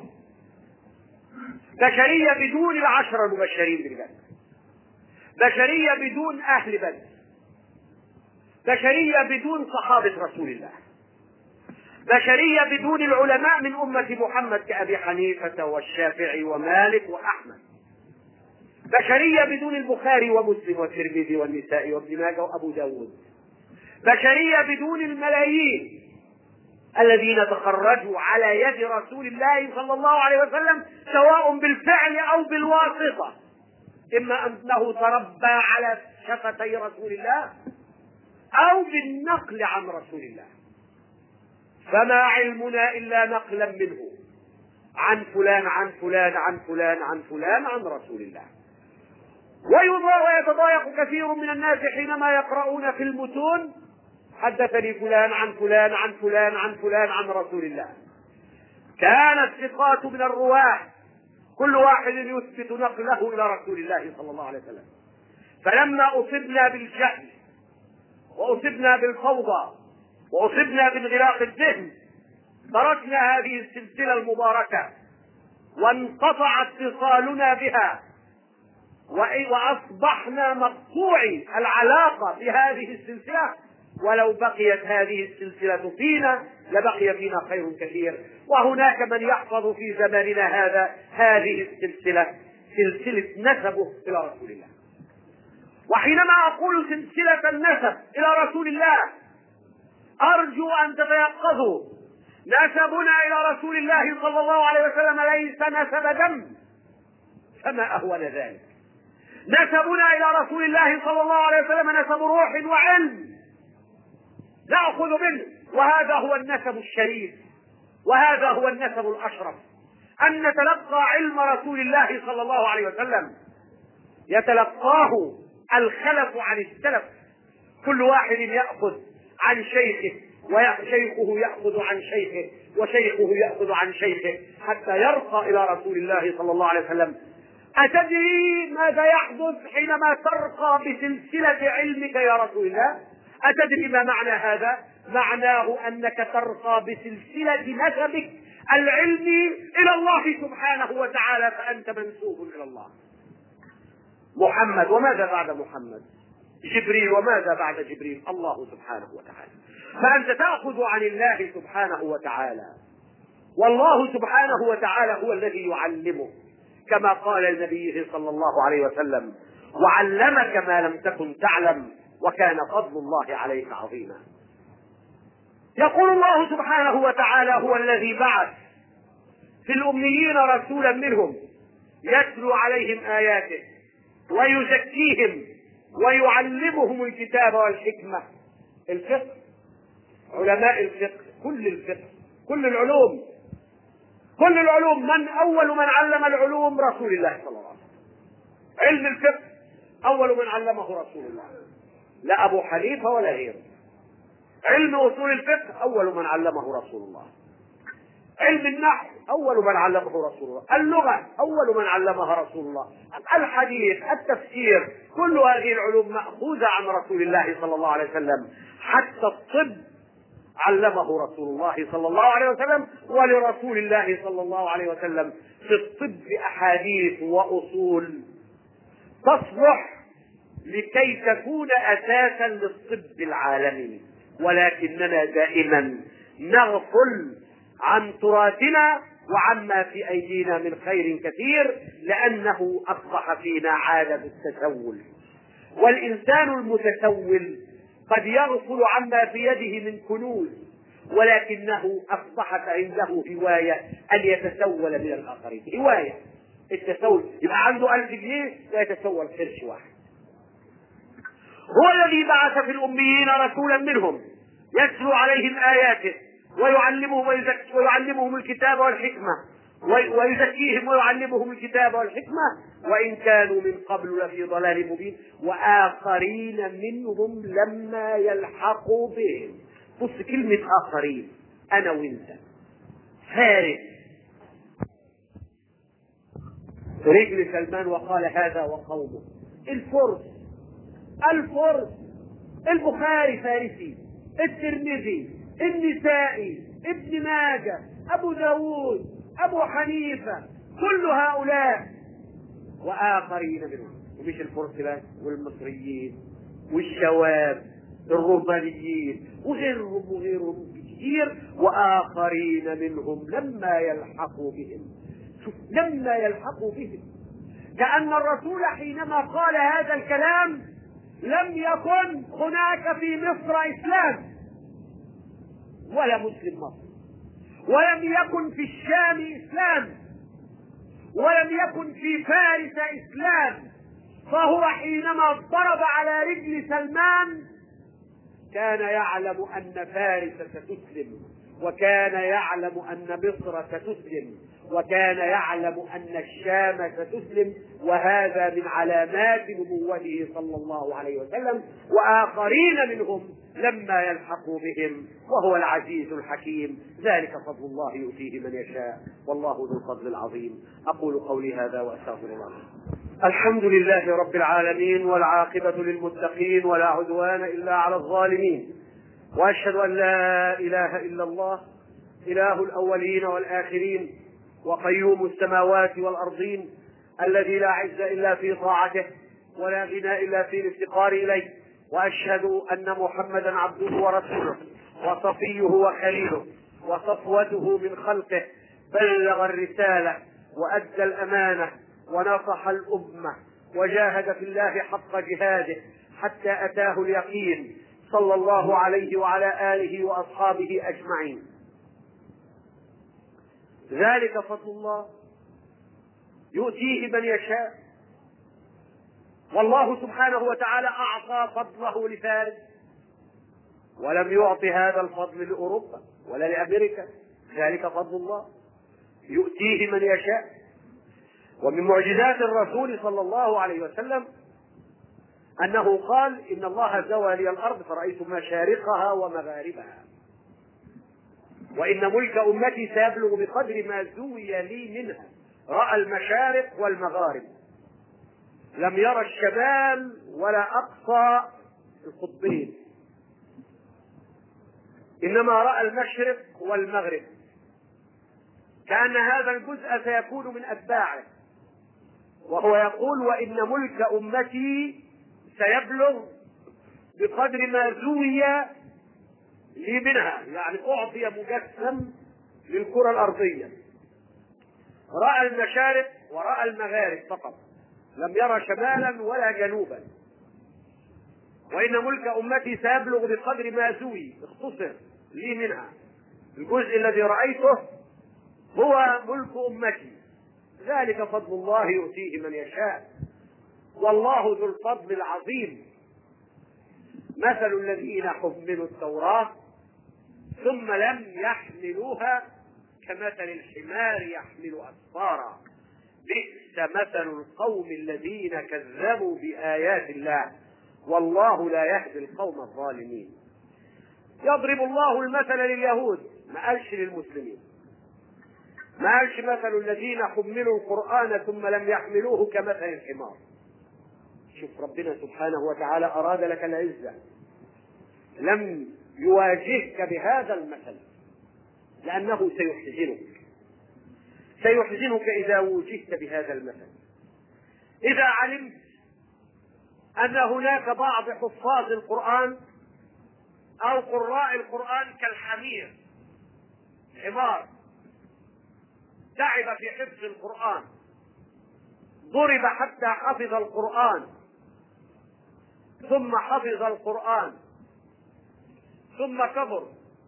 بشرية بدون العشرة المبشرين بالجنة، بشرية بدون أهل بدر، بشرية بدون صحابة رسول الله، بشرية بدون العلماء من أمة محمد كأبي حنيفة والشافعي ومالك وأحمد، بشرية بدون البخاري ومسلم والترمذي والنسائي وابن ماجه وأبو داود، بشرية بدون الملايين الذين تخرجوا على يد رسول الله صلى الله عليه وسلم سواء بالفعل أو بالواسطة، إما أنه تربى على شفتي رسول الله أو بالنقل عن رسول الله، فما علمنا إلا نقلا منه عن فلان عن فلان عن فلان عن فلان عن رسول الله. ويتضايق كثير من الناس حينما يقرؤون في المتون حدثني فلان عن فلان عن فلان عن فلان عن رسول الله. كان الثقات من الرواة كل واحد يثبت نقله إلى رسول الله صلى الله عليه وسلم، فلما أصبنا بالجهل وأصبنا بالفوضى وأصبنا بانغلاق الذهن تركنا هذه السلسلة المباركة وانقطع اتصالنا بها وأصبحنا مقطوعي العلاقة بهذه السلسلة. ولو بقيت هذه السلسلة فينا لبقي فينا خير كثير. وهناك من يحفظ في زماننا هذا هذه السلسلة، سلسلة نسبه إلى رسول الله. وحينما أقول سلسلة النسب إلى رسول الله أرجو أن تتيقظوا، نسبنا إلى رسول الله صلى الله عليه وسلم ليس نسب دم، فما أهون ذلك. نسبنا إلى رسول الله صلى الله عليه وسلم نسب روح وعلم نأخذ منه، وهذا هو النسب الشريف، وهذا هو النسب الأشرف، أن نتلقى علم رسول الله صلى الله عليه وسلم يتلقاه الخلف عن السلف، كل واحد يأخذ عن شيخه وشيخه يأخذ عن شيخه وشيخه يأخذ عن شيخه حتى يرقى إلى رسول الله صلى الله عليه وسلم. أتدري ماذا يحدث حينما ترقى بسلسلة علمك يا رسول الله؟ أتدري ما معنى هذا؟ معناه أنك ترقى بسلسلة نسبك العلمي إلى الله سبحانه وتعالى، فأنت منسوب إلى الله. محمد، وماذا بعد محمد؟ جبريل، وماذا بعد جبريل؟ الله سبحانه وتعالى. فأنت تأخذ عن الله سبحانه وتعالى، والله سبحانه وتعالى هو الذي يعلمه، كما قال النبي صلى الله عليه وسلم: وعلمك ما لم تكن تعلم وكان فضل الله عليك عظيما. يقول الله سبحانه وتعالى: هو الذي بعث في الأميين رسولا منهم يتلو عليهم آياته ويزكيهم ويعلمهم الكتاب والحكمة. الفقه، علماء الفقه، كل الفقه، كل العلوم، كل العلوم، من أول من علم العلوم؟ رسول الله صلى الله عليه وسلم. علم الفقه أول من علمه رسول الله، لا أبو حنيفة ولا غيره. علم أصول الفقه أول من علمه رسول الله. علم النحو أول من علمه رسول الله. اللغة أول من علمها رسول الله. الحديث، التفسير، كل هذه العلوم مأخوذة عن رسول الله صلى الله عليه وسلم. حتى الطب علمه رسول الله صلى الله عليه وسلم، ولرسول الله صلى الله عليه وسلم في الطب أحاديث وأصول تصلح لكي تكون أساسا للطب العالمي. ولكننا دائما نغفل عن تراثنا وعما في أيدينا من خير كثير، لأنه أصبح فينا عادة التسول. والإنسان المتسول قد يغفل عما في يده من كنوز، ولكنه أصبحت عنده هواية أن يتسول من الآخرين. هواية التسول، يبقى عنده ألف جنيه ويتسول قرش واحد. هو الذي بعث في الأميين رسولا منهم يتلو عليهم آياته ويعلمهم ويعلمهم الكتاب والحكمة ويزكيهم ويعلمهم الكتاب والحكمة وإن كانوا من قبل لفي ضلال مبين وآخرين منهم لما يلحقوا بهم. بص كلمة آخرين، أنا وإنت، فارس رجل سلمان وقال هذا وقومه. الفرس الفرس البخاري فارسي، الترمذي النسائي، ابن ماجه، أبو داود، أبو حنيفة، كل هؤلاء وآخرين منهم، ومش الفرس بس، والمصريين والشواب الرهبانيين وغيرهم وغيرهم كثير، وآخرين منهم لما يلحقوا بهم. شوف، لما يلحقوا بهم، كأن الرسول حينما قال هذا الكلام لم يكن هناك في مصر إسلام ولا مسلم مصر، ولم يكن في الشام إسلام، ولم يكن في فارس إسلام. فهو حينما ضرب على رجل سلمان كان يعلم أن فارس ستسلم، وكان يعلم أن مصر ستسلم، وكان يعلم أن الشام ستسلم، وهذا من علامات نبوته صلى الله عليه وسلم. وآخرين منهم لما يلحقوا بهم، وهو العزيز الحكيم، ذلك فضل الله يؤتيه من يشاء، والله ذو الفضل العظيم. أقول قولي هذا وأستغفر الله. الحمد لله رب العالمين، والعاقبة للمتقين، ولا عدوان إلا على الظالمين، وأشهد أن لا إله إلا الله إله الأولين والآخرين، وقيوم السماوات والأرضين، الذي لا عز إلا في طاعته، ولا غنى إلا في الافتقار إليه. وأشهد أن محمدا عبده ورسوله، وصفيه وخليله، وصفوته من خلقه، بلغ الرسالة وأدى الأمانة ونصح الأمة، وجاهد في الله حق جهاده حتى أتاه اليقين، صلى الله عليه وعلى آله وأصحابه أجمعين. ذلك فضل الله يؤتيه من يشاء، والله سبحانه وتعالى أعطى فضله لفارس، ولم يعط هذا الفضل لأوروبا ولا لأمريكا. ذلك فضل الله يؤتيه من يشاء. ومن معجزات الرسول صلى الله عليه وسلم أنه قال: إن الله زوى لي الأرض فرأيت مشارقها ومغاربها، وإن ملك أمتي سيبلغ بقدر ما زوي لي منها. رأى المشارق والمغارب، لم يرى الشمال ولا أقصى القطبين، إنما رأى المشرق والمغرب، كأن هذا الجزء سيكون من أتباعه. وهو يقول: وإن ملك أمتي سيبلغ بقدر ما زوي لي منها، يعني أعطي مجسم للكرة الأرضية. رأى المشارق ورأى المغارب فقط، لم يرى شمالا ولا جنوبا. وإن ملك أمتي سيبلغ بقدر ما زوي، اختصر لي منها، الجزء الذي رأيته هو ملك أمتي. ذلك فضل الله يؤتيه من يشاء، والله ذو الفضل العظيم. مثل الذين حملوا التوراة ثم لم يحملوها كمثل الحمار يحمل أسفارا، بئس مثل القوم الذين كذبوا بآيات الله، والله لا يهدي القوم الظالمين. يضرب الله المثل لليهود، ما قالش للمسلمين، ما قالش مثل الذين حملوا القرآن ثم لم يحملوه كمثل الحمار. شوف، ربنا سبحانه وتعالى أراد لك العزة، لم يواجهك بهذا المثل لأنه سيحزنك، سيحزنك إذا وجهت بهذا المثل. إذا علمت أن هناك بعض حفاظ القرآن أو قراء القرآن كالحمير، حمار تعب في حفظ القرآن، ضرب حتى حفظ القرآن، ثم حفظ القرآن، ثم كبر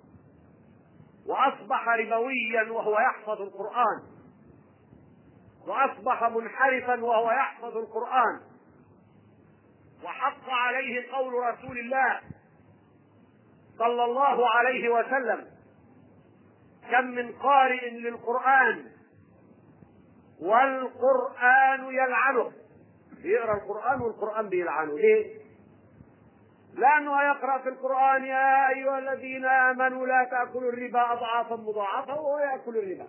وأصبح ربويا وهو يحفظ القرآن، وأصبح منحرفا وهو يحفظ القرآن، وحق عليه قول رسول الله صلى الله عليه وسلم: كم من قارئ للقرآن والقرآن يلعنه. يقرأ القرآن والقرآن بيلعنه. ليه؟ لأنه يقرأ في القرآن: يا أيها الذين آمنوا لا تأكلوا الربا أضعافا مضاعفة، وهو يأكل الربا.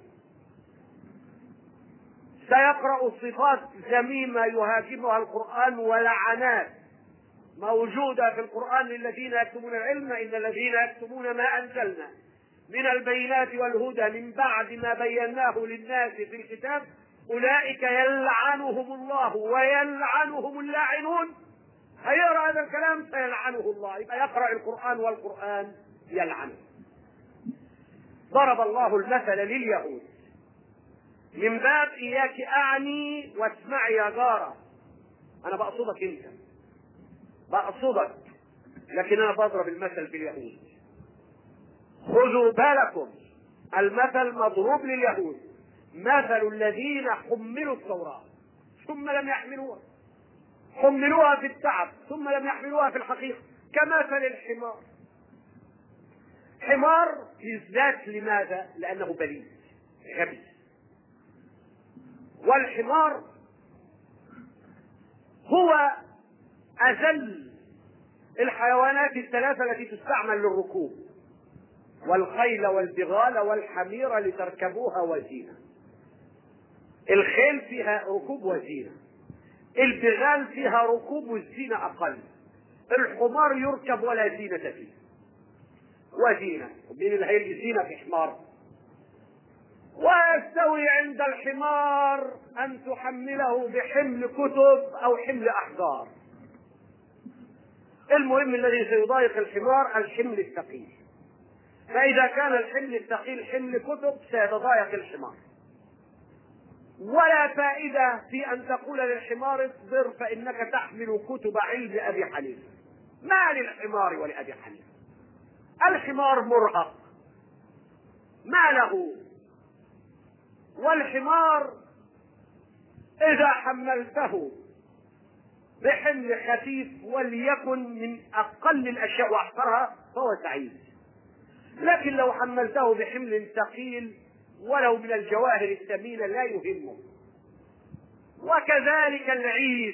سيقرأ صفات ذميمة يهاجمها القرآن ولعنات موجودة في القرآن للذين يكتمون العلم، إن الذين يكتمون ما أنزلنا من البينات والهدى من بعد ما بيناه للناس في الكتاب أولئك يلعنهم الله ويلعنهم اللاعنون. هيقرأ هذا الكلام سيلعنه الله، يبقى يقرأ القرآن والقرآن يلعنه. ضرب الله المثل لليهود من باب إياك أعني واسمعي يا جارة. أنا بقصدك أنت، بقصدك، لكن أنا بضرب المثل باليهود. خذوا بالكم، المثل مضروب لليهود، مثل الذين حملوا التوراة ثم لم يحملوها، حملوها في التعب ثم لم يحملوها في الحقيقة، كمثل الحمار. حمار بالذات لماذا؟ لأنه بليد غبي. والحمار هو أذل الحيوانات الثلاثة التي تستعمل للركوب، والخيل والبغال والحمير لتركبوها وزينة. الخيل فيها ركوب وزينة، البغال فيها ركوب والزينة أقل، الحمار يركب ولا زينة فيه وزينة. من اللي هي زينة في حمار؟ ويستوي عند الحمار أن تحمله بحمل كتب أو حمل أحجار. المهم الذي سيضايق الحمار الحمل الثقيل، فإذا كان الحمل الثقيل حمل كتب سيتضايق الحمار. ولا فائدة في أن تقول للحمار اصبر فإنك تحمل كتب علم أبي حنيفة. ما للحمار ولأبي حنيفة؟ الحمار مرهق ما له. والحمار إذا حملته بحمل خفيف وليكن من أقل الأشياء وأحقرها فهو سعيد، لكن لو حملته بحمل ثقيل ولو من الجواهر الثمينة لا يهمه. وكذلك العيس،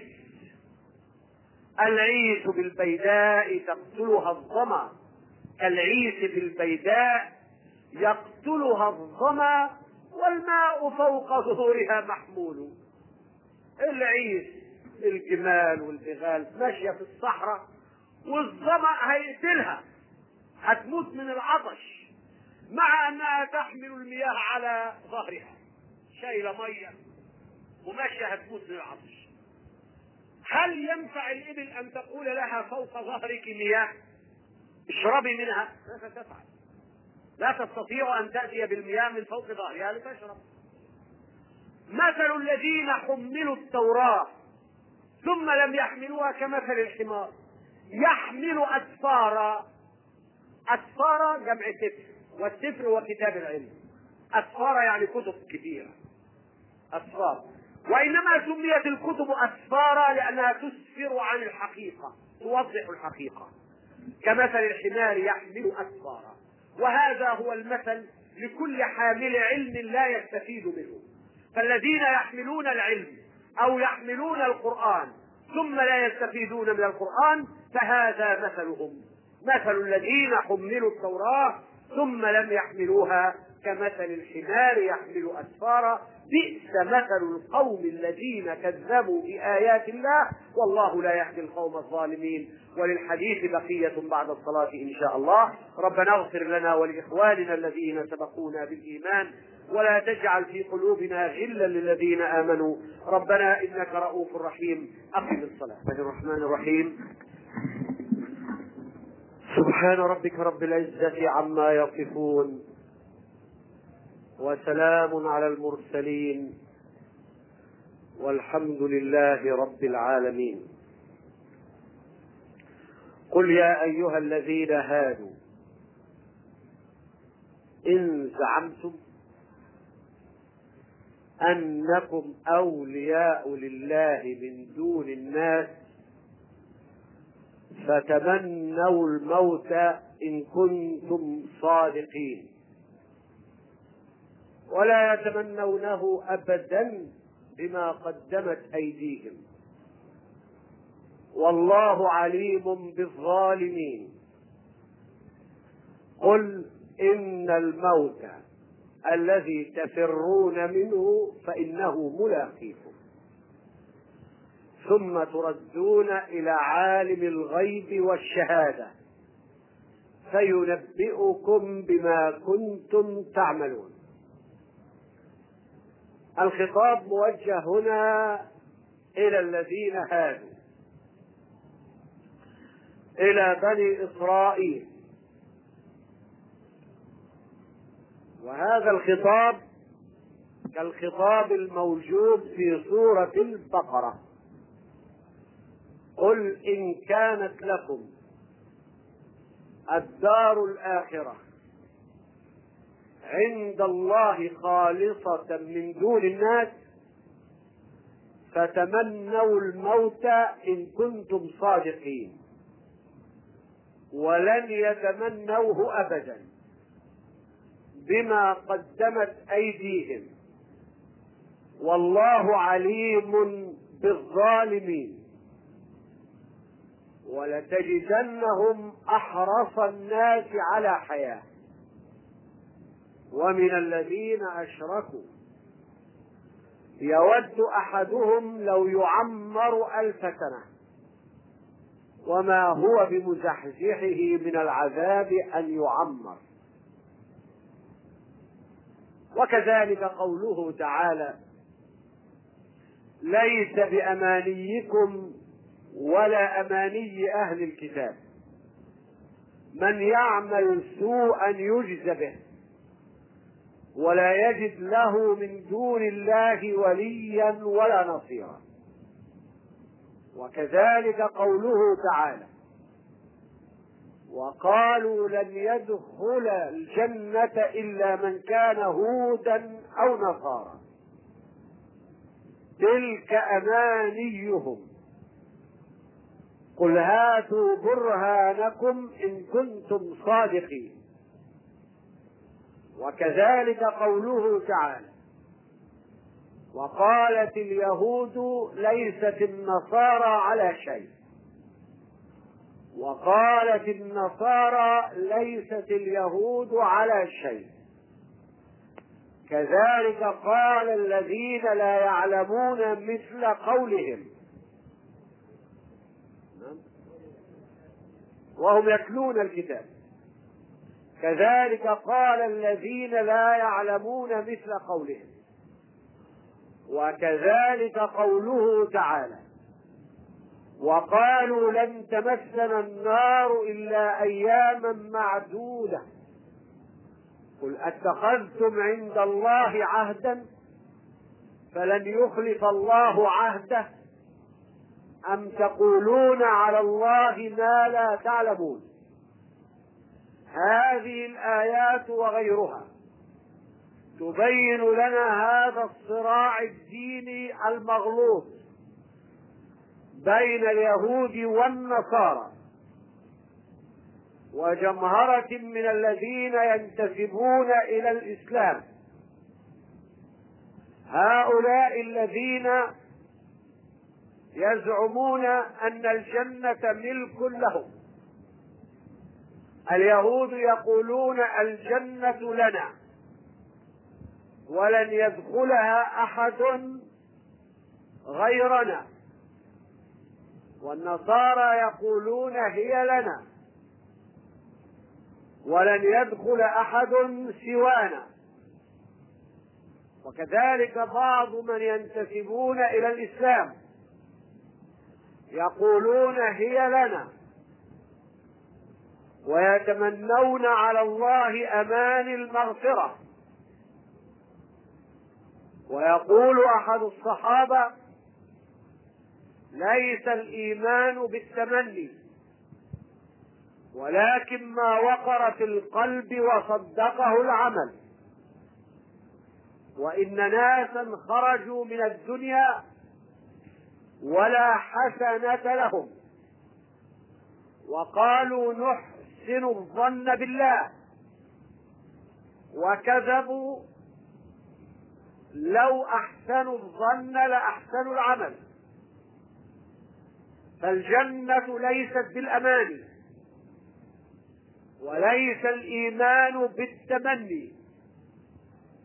العيس بالبيداء تقتلها الظما، العيس بالبيداء يقتلها الظما والماء فوق ظهورها محمول. العيس الجمال والبغال ماشية في الصحراء والظما هيقتلها، هتموت من العطش، مع انها تحمل المياه على ظهرها، شايله ميه وماشيه هتموت من العطش. هل ينفع الابل ان تقول لها فوق ظهرك مياه اشربي منها؟ لا تفعل، لا تستطيع ان تاتي بالمياه من فوق ظهرها لتشرب. مثل الذين حملوا التوراه ثم لم يحملوها كمثل الحمار يحمل اسفارا. اسفارا جمع سفر، والسفر هو كتاب العلم. اسفارا يعني كتب كثيره، اسفار. وانما سميت الكتب اسفارا لانها تسفر عن الحقيقه، توضح الحقيقه، كمثل الحمار يحمل اسفارا. وهذا هو المثل لكل حامل علم لا يستفيد منه. فالذين يحملون العلم او يحملون القرآن ثم لا يستفيدون من القرآن فهذا مثلهم، مثل الذين حملوا التوراة ثم لم يحملوها كمثل الحمار يحمل أسفارا. بئس مثل القوم الذين كذبوا بآيات الله والله لا يهدي القوم الظالمين. وللحديث بقية بعد الصلاة إن شاء الله. ربنا اغفر لنا ولإخواننا الذين سبقونا بالإيمان ولا تجعل في قلوبنا غلا للذين آمنوا ربنا إنك رؤوف رحيم. أقم الصلاة. بسم الله الرحمن الرحيم. سبحان ربك رب العزة عما يصفون وسلام على المرسلين والحمد لله رب العالمين. قل يا أيها الذين هادوا إن زعمتم أنكم أولياء لله من دون الناس فتمنوا الموت إن كنتم صادقين ولا يتمنونه أبدا بما قدمت أيديهم والله عليم بالظالمين. قل إن الموت الذي تفرون منه فإنه ملاقيكم
ثم تردون إلى عالم الغيب والشهادة فينبئكم بما كنتم تعملون. الخطاب موجه هنا إلى الذين هادوا، إلى بني إسرائيل، وهذا الخطاب كالخطاب الموجود في سورة البقرة: قل إن كانت لكم الدار الآخرة عند الله خالصة من دون الناس فتمنوا الموت إن كنتم صادقين ولن يتمنوه أبدا بما قدمت أيديهم والله عليم بالظالمين. ولتجدنهم أحرص الناس على حياة ومن الذين أشركوا يود أحدهم لو يعمر ألف سنة وما هو بمزحزحه من العذاب أن يعمر. وكذلك قوله تعالى: ليس بأمانيكم ولا أماني أهل الكتاب من يعمل سوءا يجز به ولا يجد له من دون الله وليا ولا نصيرا. وكذلك قوله تعالى: وقالوا لن يدخل الجنة إلا من كان هودا أو نصارى تلك أمانيهم قل هاتوا برهانكم إن كنتم صادقين. وكذلك قوله تعالى: وقالت اليهود ليست النصارى على شيء وقالت النصارى ليست اليهود على شيء كذلك قال الذين لا يعلمون مثل قولهم وهم يتلون الكتاب. كذلك قال الذين لا يعلمون مثل قولهم. وكذلك قوله تعالى: وقالوا لن تمسنا النار إلا أياما معدودة قل أتخذتم عند الله عهدا فلن يخلف الله عهده أم تقولون على الله ما لا تعلمون. هذه الآيات وغيرها تبين لنا هذا الصراع الديني المغلوط بين اليهود والنصارى وجمهرة من الذين ينتسبون إلى الإسلام. هؤلاء الذين يزعمون أن الجنة ملك لهم. اليهود يقولون الجنة لنا ولن يدخلها أحد غيرنا، والنصارى يقولون هي لنا ولن يدخل أحد سوانا. وكذلك بعض من ينتسبون إلى الإسلام يقولون هي لنا ويتمنون على الله أمان المغفرة. ويقول أحد الصحابة: ليس الإيمان بالتمني ولكن ما وقر في القلب وصدقه العمل. وإن ناسا خرجوا من الدنيا ولا حسنة لهم وقالوا نحسن الظن بالله وكذبوا لو أحسنوا الظن لأحسنوا العمل. فالجنة ليست بالأماني وليس الإيمان بالتمني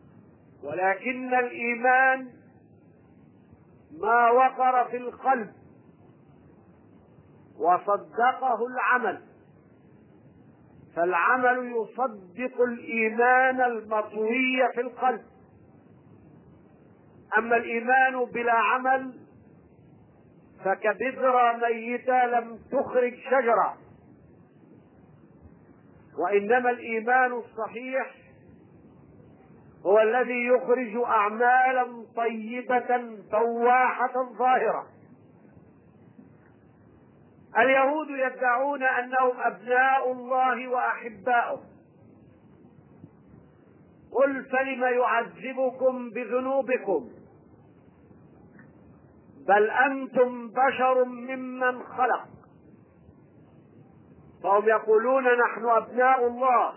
ولكن الإيمان ما وقر في القلب وصدقه العمل، فالعمل يصدق الإيمان المطوي في القلب. أما الإيمان بلا عمل فكبذرة ميتة لم تخرج شجرة، وإنما الإيمان الصحيح هو الذي يخرج أعمالا طيبة فواحة ظاهرة. اليهود يدعون أنهم أبناء الله وأحباؤه، قل فلم يعذبكم بذنوبكم بل أنتم بشر ممن خلق. فهم يقولون نحن أبناء الله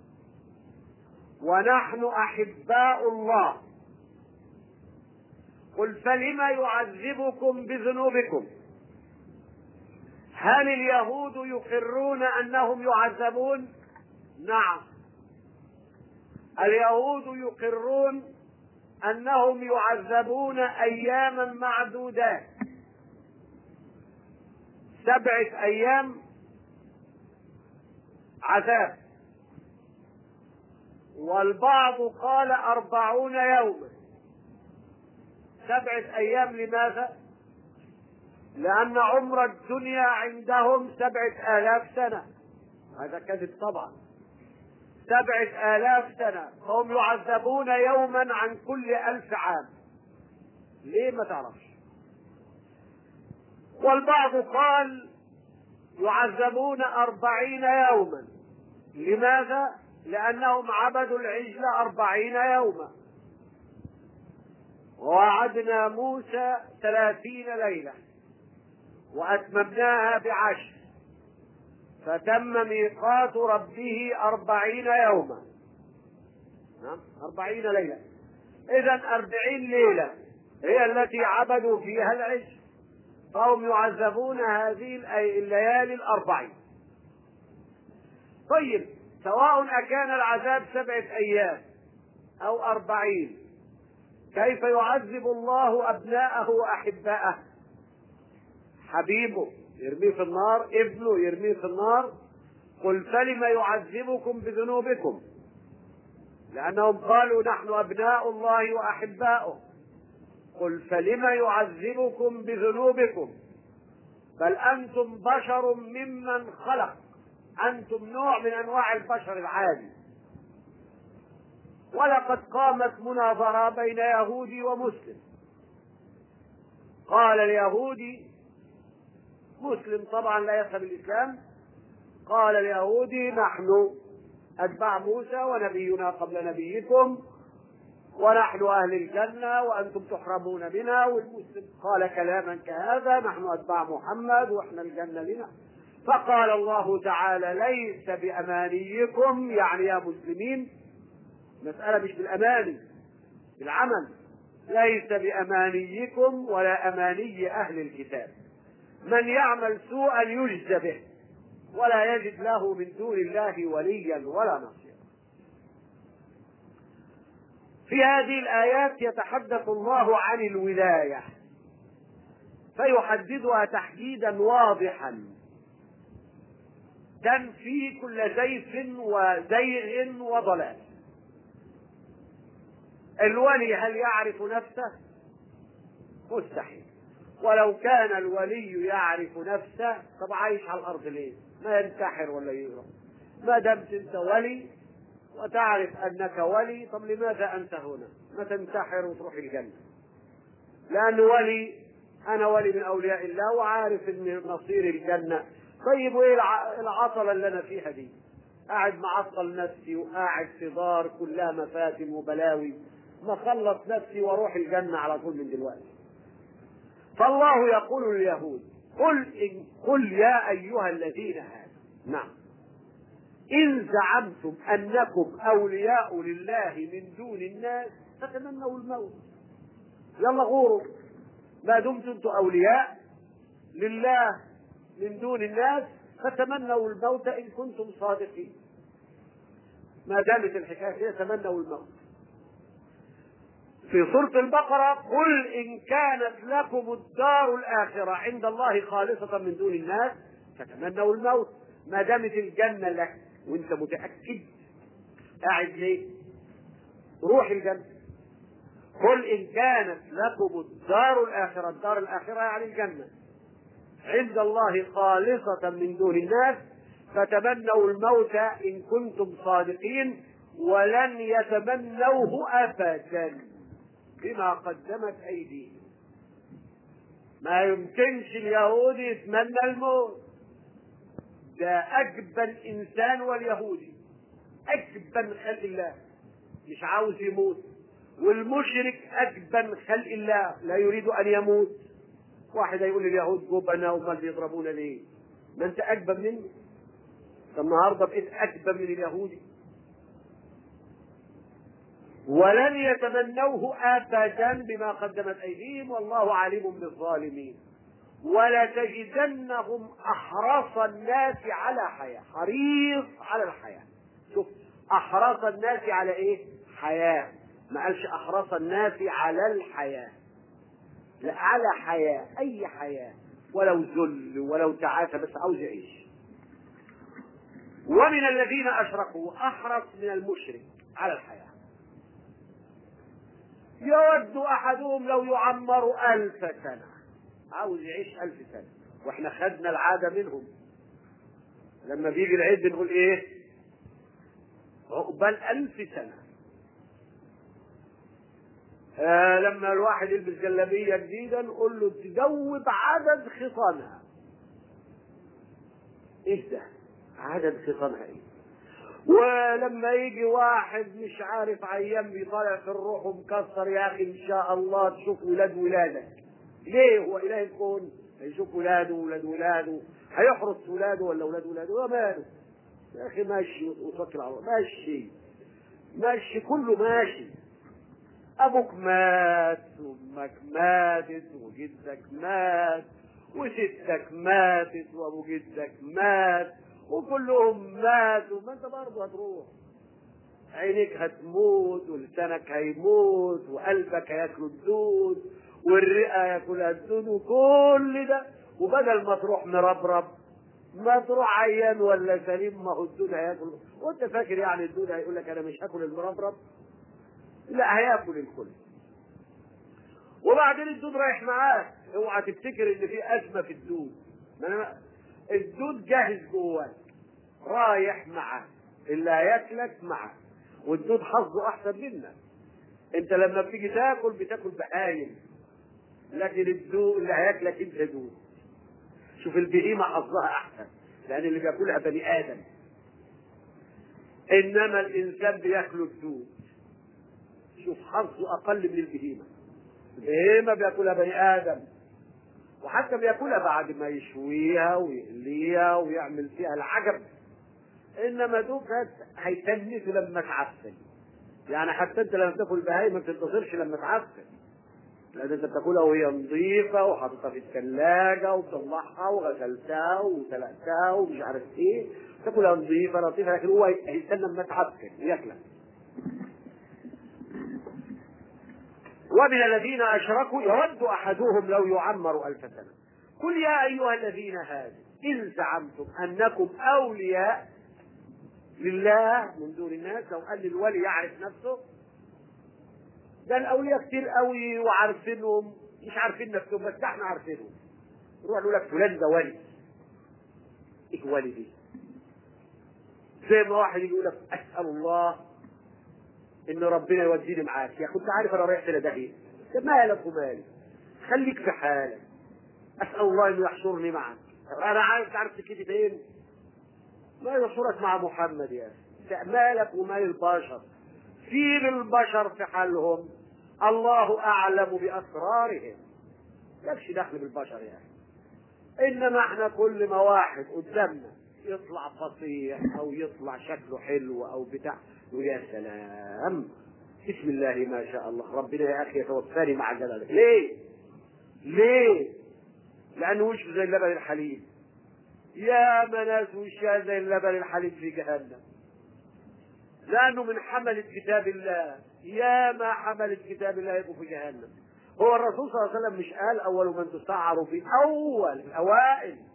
ونحن أحباء الله، قل فلم يعذبكم بذنوبكم. هل اليهود يقرون أنهم يعذبون؟ نعم، اليهود يقرون أنهم يعذبون أياما معدودات، سبعة أيام عذاب، والبعض قال أربعون يوما. سبعة أيام لماذا؟ لأن عمر الدنيا عندهم سبعة آلاف سنة. هذا كذب طبعا. سبعة آلاف سنة، هم يعذبون يوما عن كل ألف عام. ليه ما تعرفش؟ والبعض قال يعذبون أربعين يوما. لماذا؟ لأنهم عبدوا العجل أربعين يوما، ووعدنا موسى ثلاثين ليلة وأتممناها بعشر، فتم ميقات ربه أربعين يوما. نعم، أربعين ليلة. إذن أربعين ليلة هي التي عبدوا فيها العجل، فهم يعذبون هذه الليالي الأربعين. طيب، سواء أكان العذاب سبعة أيام أو أربعين، كيف يعذب الله أبناءه وأحباءه؟ حبيبه يرميه في النار، ابنه يرميه في النار. قل فلم يعذبكم بذنوبكم، لأنهم قالوا نحن أبناء الله وأحباؤه. قل فلم يعذبكم بذنوبكم بل أنتم بشر ممن خلق. أنتم نوع من أنواع البشر العادي. ولقد قامت مناظرة بين يهودي ومسلم. قال اليهودي، مسلم طبعا لا يفهم الإسلام، قال اليهودي نحن أتباع موسى ونبينا قبل نبيكم ونحن أهل الجنة وأنتم تحرمون منها. والمسلم قال كلاما كهذا، نحن أتباع محمد وإحنا الجنة لنا. فقال الله تعالى ليس بأمانيكم، يعني يا مسلمين، مسألة مش بالأماني، بالعمل. ليس بأمانيكم ولا أماني أهل الكتاب، من يعمل سوءا يجزى به ولا يجد له من دون الله وليا ولا نصيرا. في هذه الآيات يتحدث الله عن الولاية فيحددها تحديدا واضحا تنفي كل زيف وزيغ وضلال. الولي هل يعرف نفسه؟ مستحيل. ولو كان الولي يعرف نفسه، طب عايش على الأرض ليه؟ ما ينتحر ولا يهرب؟ ما دمت انت ولي وتعرف أنك ولي، طب لماذا أنت هنا؟ ما تنتحر وتروح الجنة؟ لأن ولي، أنا ولي من أولياء الله وعارف أن مصير الجنة. طيب وإيه العطلة اللي أنا فيها دي؟ قاعد معطل نفسي وقاعد في دار كلها مفاتن وبلاوي، ما خلص نفسي واروح الجنة على طول من دلوقتي. فالله يقول لليهود قل إن قل يا أيها الذين هادوا، نعم، إن زعمتم أنكم أولياء لله من دون الناس فتمنوا الموت. يلا غوروا، ما دمتم أنتم أولياء لله من دون الناس فتمنوا الموت إن كنتم صادقين. ما دامت الحكاية تمنوا الموت. في سورة البقرة قل إن كانت لكم الدار الآخرة عند الله خالصة من دون الناس فتمنوا الموت ما دامت الجنة لك وانت متأكد. قاعد ليه؟ روح الجنة. قل إن كانت لكم الدار الآخرة، الدار الآخرة يعني الجنة، عند الله خالصة من دون الناس فتمنوا الموت إن كنتم صادقين ولن يتمنوه أبدا بما قدمت أيديهم. ما يمكنش اليهودي يتمنى الموت، ده أجبن إنسان واليهودي أجبن خلق الله مش عاوز يموت، والمشرك أجبن خلق الله لا يريد أن يموت. واحد يقول لليهود جبنا وما بيضربونا ليه؟ ما أنت أجبن مني. النهارده بقيت أجبن من اليهودي. ولن يتمنوه أبدا بما قدمت أيديهم والله عليم بالظالمين. ولا تجدنهم أحرص الناس على حياة، حريص على الحياة. شوف أحرص الناس على إيه؟ حياة، ما قالش أحرص الناس على الحياة، لا على حياة، أي حياة ولو ذل ولو تعاسة بس عاوز يعيش. ومن الذين أشركوا أحرص من المشرك على الحياة. يود أحدهم لو يعمر ألف سنة، عاوز يعيش ألف سنة. وإحنا خدنا العادة منهم لما بيجي العيد بنقول إيه؟ عقبال ألف سنة. آه لما الواحد يلبس جلابية جديدة نقول له تجوب عدد خصامها. إيه ده؟ عدد خصامها إيه؟ ولما يجي واحد مش عارف عيان بيطالع في الروح ومكسر، يا أخي إن شاء الله تشوف ولاد ولادك. ليه؟ هو إله الكون هيشوف ولاده وولاد ولاده، هيحرص ولاده ولا ولاد ولاده؟ وماله يا أخي؟ ماشي وتوكل على الله، ماشي ماشي كله ماشي. أبوك مات وأمك ماتت وجدك مات وستك ماتت وأبو جدك مات وكلهم ماتوا، ما أنت برضه هتروح. عينيك هتموت ولسانك هيموت وقلبك هياكل الدود والرئة ياكلها الدود وكل ده، وبدل ما تروح مربرب ما تروح عيان ولا سليم، ما هو الدود هياكل. وانت فاكر يعني الدود هيقول لك انا مش هاكل المربرب؟ لا، هياكل الكل. وبعدين الدود رايح معاك، اوعى تفتكر ان في ازمه في الدود. الدود جاهز جواك رايح معاك، اللي هياكلك معاك، والدود حظه احسن منك. انت لما بتيجي تاكل بتاكل بهايم، لكن الدود اللي هياكلك انت دود. شوف البهيمه حظها احسن لان اللي بياكلها بني ادم، انما الانسان بياكل الدود. شوف حظه اقل من البهيمه. البهيمه بياكلها بني ادم، وحتى بياكلها بعد ما يشويها ويقليها ويعمل فيها العجب. انما دوكت هيتنسوا لما تعفن. يعني حتى انت لما تاكل بهايم ما بتنتظرش لما تعفن، لان انت بتاكلها وهي نظيفه وحاططها في الثلاجه وبتطلعها وغسلتها وسلقتها ومش عارف ايه، تاكلها نظيفه لطيفه، لكن هو هيستنى لما تعفن وياكلها. ومن الذين أشركوا يود أحدهم لو يعمر ألف سنة. قل يا أيها الذين هادوا إن زعمتم أنكم أولياء لله من دون الناس. لو قال الولي يعرف نفسه، ده الأولياء كتير قوي وعارفينهم، مش عارفين نفسهم بس احنا عارفينهم. يروح يقول لك فلان ده ولي. ايه ولي دي؟ زي ما واحد يقول لك أسأل الله ان ربنا يوديني معاك. يا كنت عارف انا رايح الى داهيه، مالك ومالي، خليك في حالك. اسال الله انه يحشرني معك. انا عارف تعرف سكتي فين؟ ما يحشرك مع محمد يا اخي. مالك ومال البشر؟ سيب البشر في حالهم، الله اعلم باسرارهم. مالكش دخل بالبشر يا اخي. انما احنا كل ما واحد قدامنا يطلع فصيح او يطلع شكله حلو او بتاع ويا سلام بسم الله ما شاء الله، ربنا يا اخي يتوفاني مع جلالك. ليه؟ ليه؟ لانه وشه زي اللبن الحليب. يا مناس وشها زي اللبن الحليب في جهنم، لانه من حملة كتاب الله. يا ما حملة كتاب الله يبقوا في جهنم. هو الرسول صلى الله عليه وسلم مش قال اول من تسعر في اول الاوائل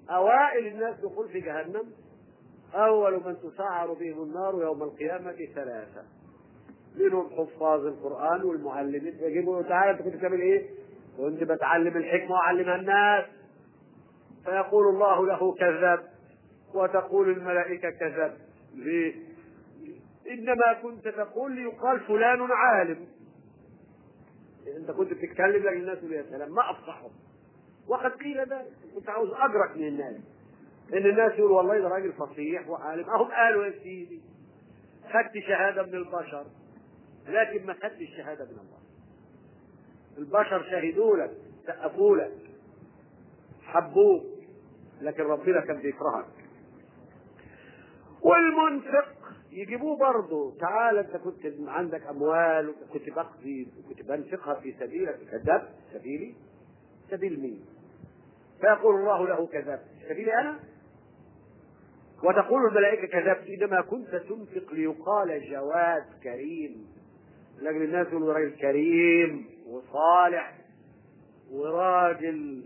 أوائل الناس دخول في جهنم أول من تسعر بهم النار يوم القيامة ثلاثة، منهم حفاظ القرآن والمعلمين. يجيبوا تعالى أنت كنت بتعمل إيه؟ كنت بتعلم الحكمة وأعلمها الناس. فيقول الله له كذب، وتقول الملائكة كذب. ليه؟ إنما كنت تقول ليقال فلان عالم. أنت كنت بتتكلم لك الناس يا سلام ما أفصحهم. وقد قيل ذلك، كنت عاوز أدرك من الناس إن الناس يقول والله ده راجل فصيح وعالم. أهم قالوا يا سيدي خدت شهادة من البشر، لكن ما خدت الشهادة من الله. البشر شهدوا لك، سقفوا لك، حبوك، لكن ربنا كان بيكرهك. والمنفق يجيبوه برضه، تعال انت كنت عندك اموال وكنت بقضي وكنت بنفقها في سبيلك، كذبت. سبيلي؟ سبيل مين؟ فيقول الله له كذبت. سبيلي انا؟ وتقول الملائكه كذبت. انما كنت تنفق ليقال جواد كريم، لكن الناس يقولوا راجل كريم وصالح وراجل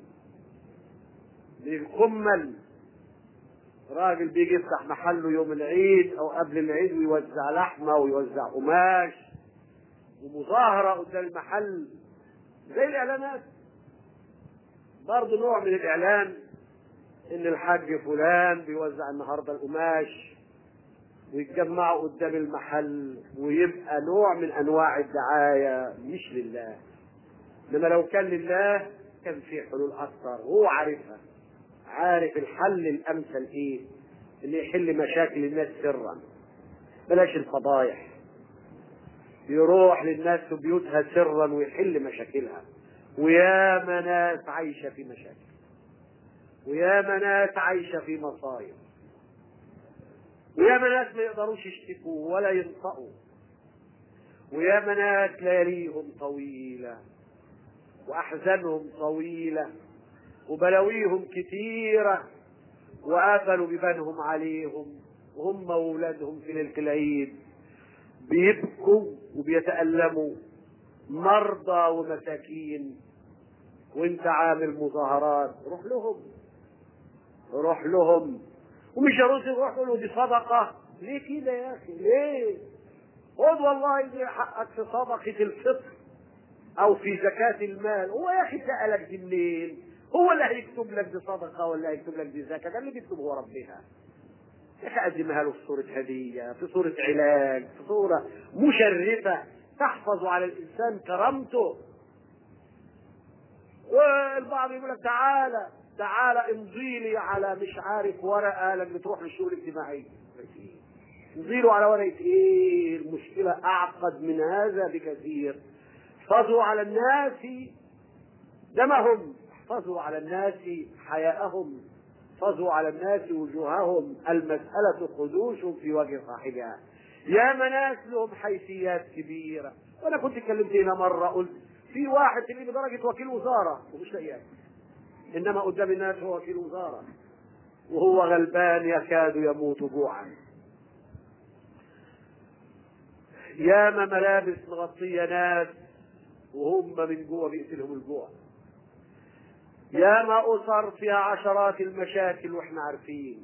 بالكمل، راجل بيجي يفتح محله يوم العيد او قبل العيد ويوزع لحمه ويوزع قماش ومظاهره قدام المحل زي الاعلانات. برضه نوع من الاعلان ان الحاج فلان بيوزع النهارده القماش ويتجمعوا قدام المحل، ويبقى نوع من انواع الدعايه مش لله. انما لو كان لله كان في حلول اكثر، هو عارفها، عارف الحل الامثل ايه اللي يحل مشاكل الناس سرا، بلاش الفضايح. يروح للناس في بيوتها سرا ويحل مشاكلها. ويا ناس عايشه في مشاكل، ويا ناس عايشه في مصايب، ويا ناس ما يقدروش يشتكوا ولا ينطقوا، ويا ناس لياليهم طويله واحزانهم طويله وبلاويهم كثيره وقفلوا ببانهم عليهم، وهم واولادهم في ليله العيد بيبكوا وبيتألموا، مرضى ومساكين، وانت عامل مظاهرات. روح لهم، روح لهم. ومش هروح يروح له دي صدقه. ليه كده يا اخي؟ ليه؟ خد والله دي حقك في صدقه الفطر او في زكاه المال. هو يا اخي سألك دي منين؟ هو اللي هيكتب لك دي صدقه ولا هيكتب لك دي زكاه؟ ده اللي بيكتبه هو ربنا. يا اخي قدمها له في صوره هديه، في صوره علاج، في صوره مشرفه تحفظ على الانسان كرامته. والبعض يقول لك تعالى تعالى امضي لي على مش عارف ورقه لما تروح للشؤون الاجتماعيه. امضي له على ورقه ايه؟ المشكله اعقد من هذا بكثير. احفظوا على الناس دمهم، احفظوا على الناس حياءهم، احفظوا على الناس وجوههم. المسألة خدوش في وجه صاحبها. يا مناس لهم حيثيات كبيرة. وانا كنت اتكلمت هنا مرة قلت في واحد اللي بدرجة وكيل وزارة ومش لاقياه، انما قدام الناس هو وكيل وزارة وهو غلبان يكاد يموت جوعا. ياما ملابس مغطية ناس وهم من جوه بيقتلهم الجوع. ياما أسر فيها عشرات المشاكل واحنا عارفين.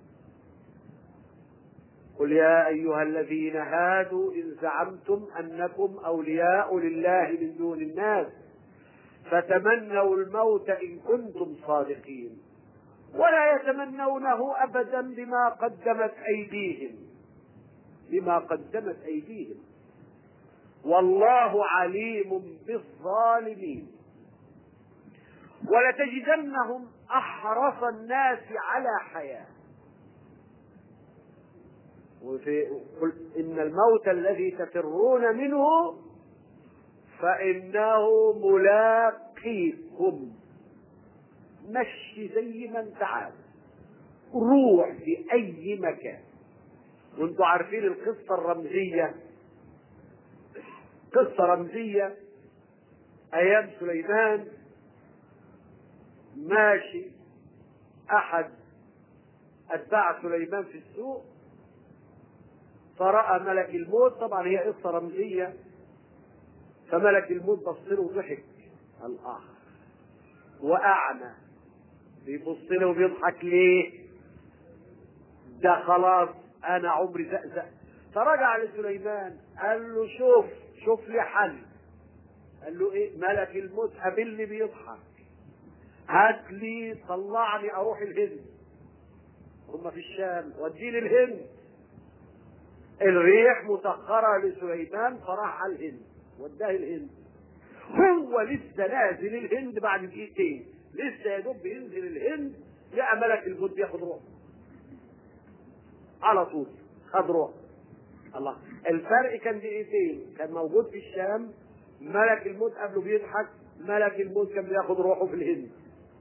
قل يا أيها الذين هادوا إن زعمتم أنكم أولياء لله من دون الناس فتمنوا الموت إن كنتم صادقين ولا يتمنونه أبدا بما قدمت أيديهم بما قدمت أيديهم والله عليم بالظالمين. ولتجدنهم أحرص الناس على حياة. وفي قل إن الموت الذي تفرون منه فإنه ملاقيكم. مشي زي ما انت عاوز، روح في أي مكان. وانتوا عارفين القصة الرمزية، قصة رمزية أيام سليمان. ماشي أحد أتباع سليمان في السوق فرأى ملك الموت. طبعا هي قصة رمزية. فملك الموت بص له وضحك الآخر وأعمى بيبص له وبيضحك ليه؟ ده خلاص انا عمري زقزق. فرجع لسليمان قال له شوف شوف لي حل. قال له ايه؟ ملك الموت قابلني بيضحك، هات لي طلعني اروح الهند، هم في الشام، وديني الهند. الريح مسخرة لسليمان فراح على الهند، وداه الهند. هو لسه نازل الهند بعد دقيقتين، لسه يا دوب بينزل الهند لقى ملك الموت بياخد روح على طول، خد روح. الله، الفرق كان دقيقتين، كان موجود في الشام ملك الموت قبله بيضحك، ملك الموت كان بياخد روحه في الهند.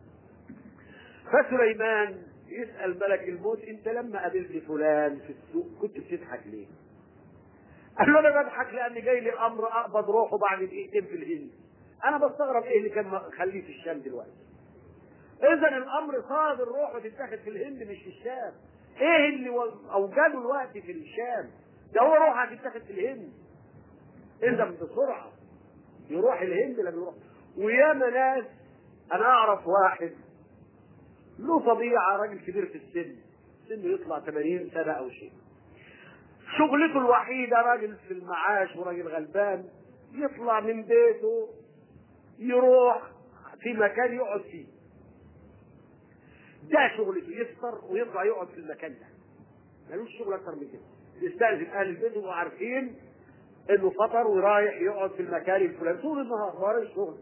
فسليمان يسأل ملك الموت انت لما قابلت فلان في السوق كنت بتضحك ليه؟ قال له انا بضحك لان جاي لي امر اقبض روحه بعد دقيقتين في الهند. انا بستغرب ايه اللي كان مخليه في الشام دلوقتي. اذا الامر صادر روحه تتاخد في الهند مش في الشام. ايه اللي اوجده الوقت في الشام؟ ده هو روحه هتتاخد في الهند. اذا بسرعه يروح الهند لما يروح. وياما ناس، انا اعرف واحد له طبيعه، راجل كبير في السن، سنه يطلع ثمانين سنه او شيء، شغلته الوحيده راجل في المعاش وراجل غلبان، يطلع من بيته يروح في مكان يقعد فيه، ده شغلته، يفطر ويطلع يقعد في المكان ده، ملوش شغل اكتر من كده. يستأذن اهل البيت وهو عارفين انه فطر ورايح يقعد في المكان الفلاني طول النهار ورا الشغل.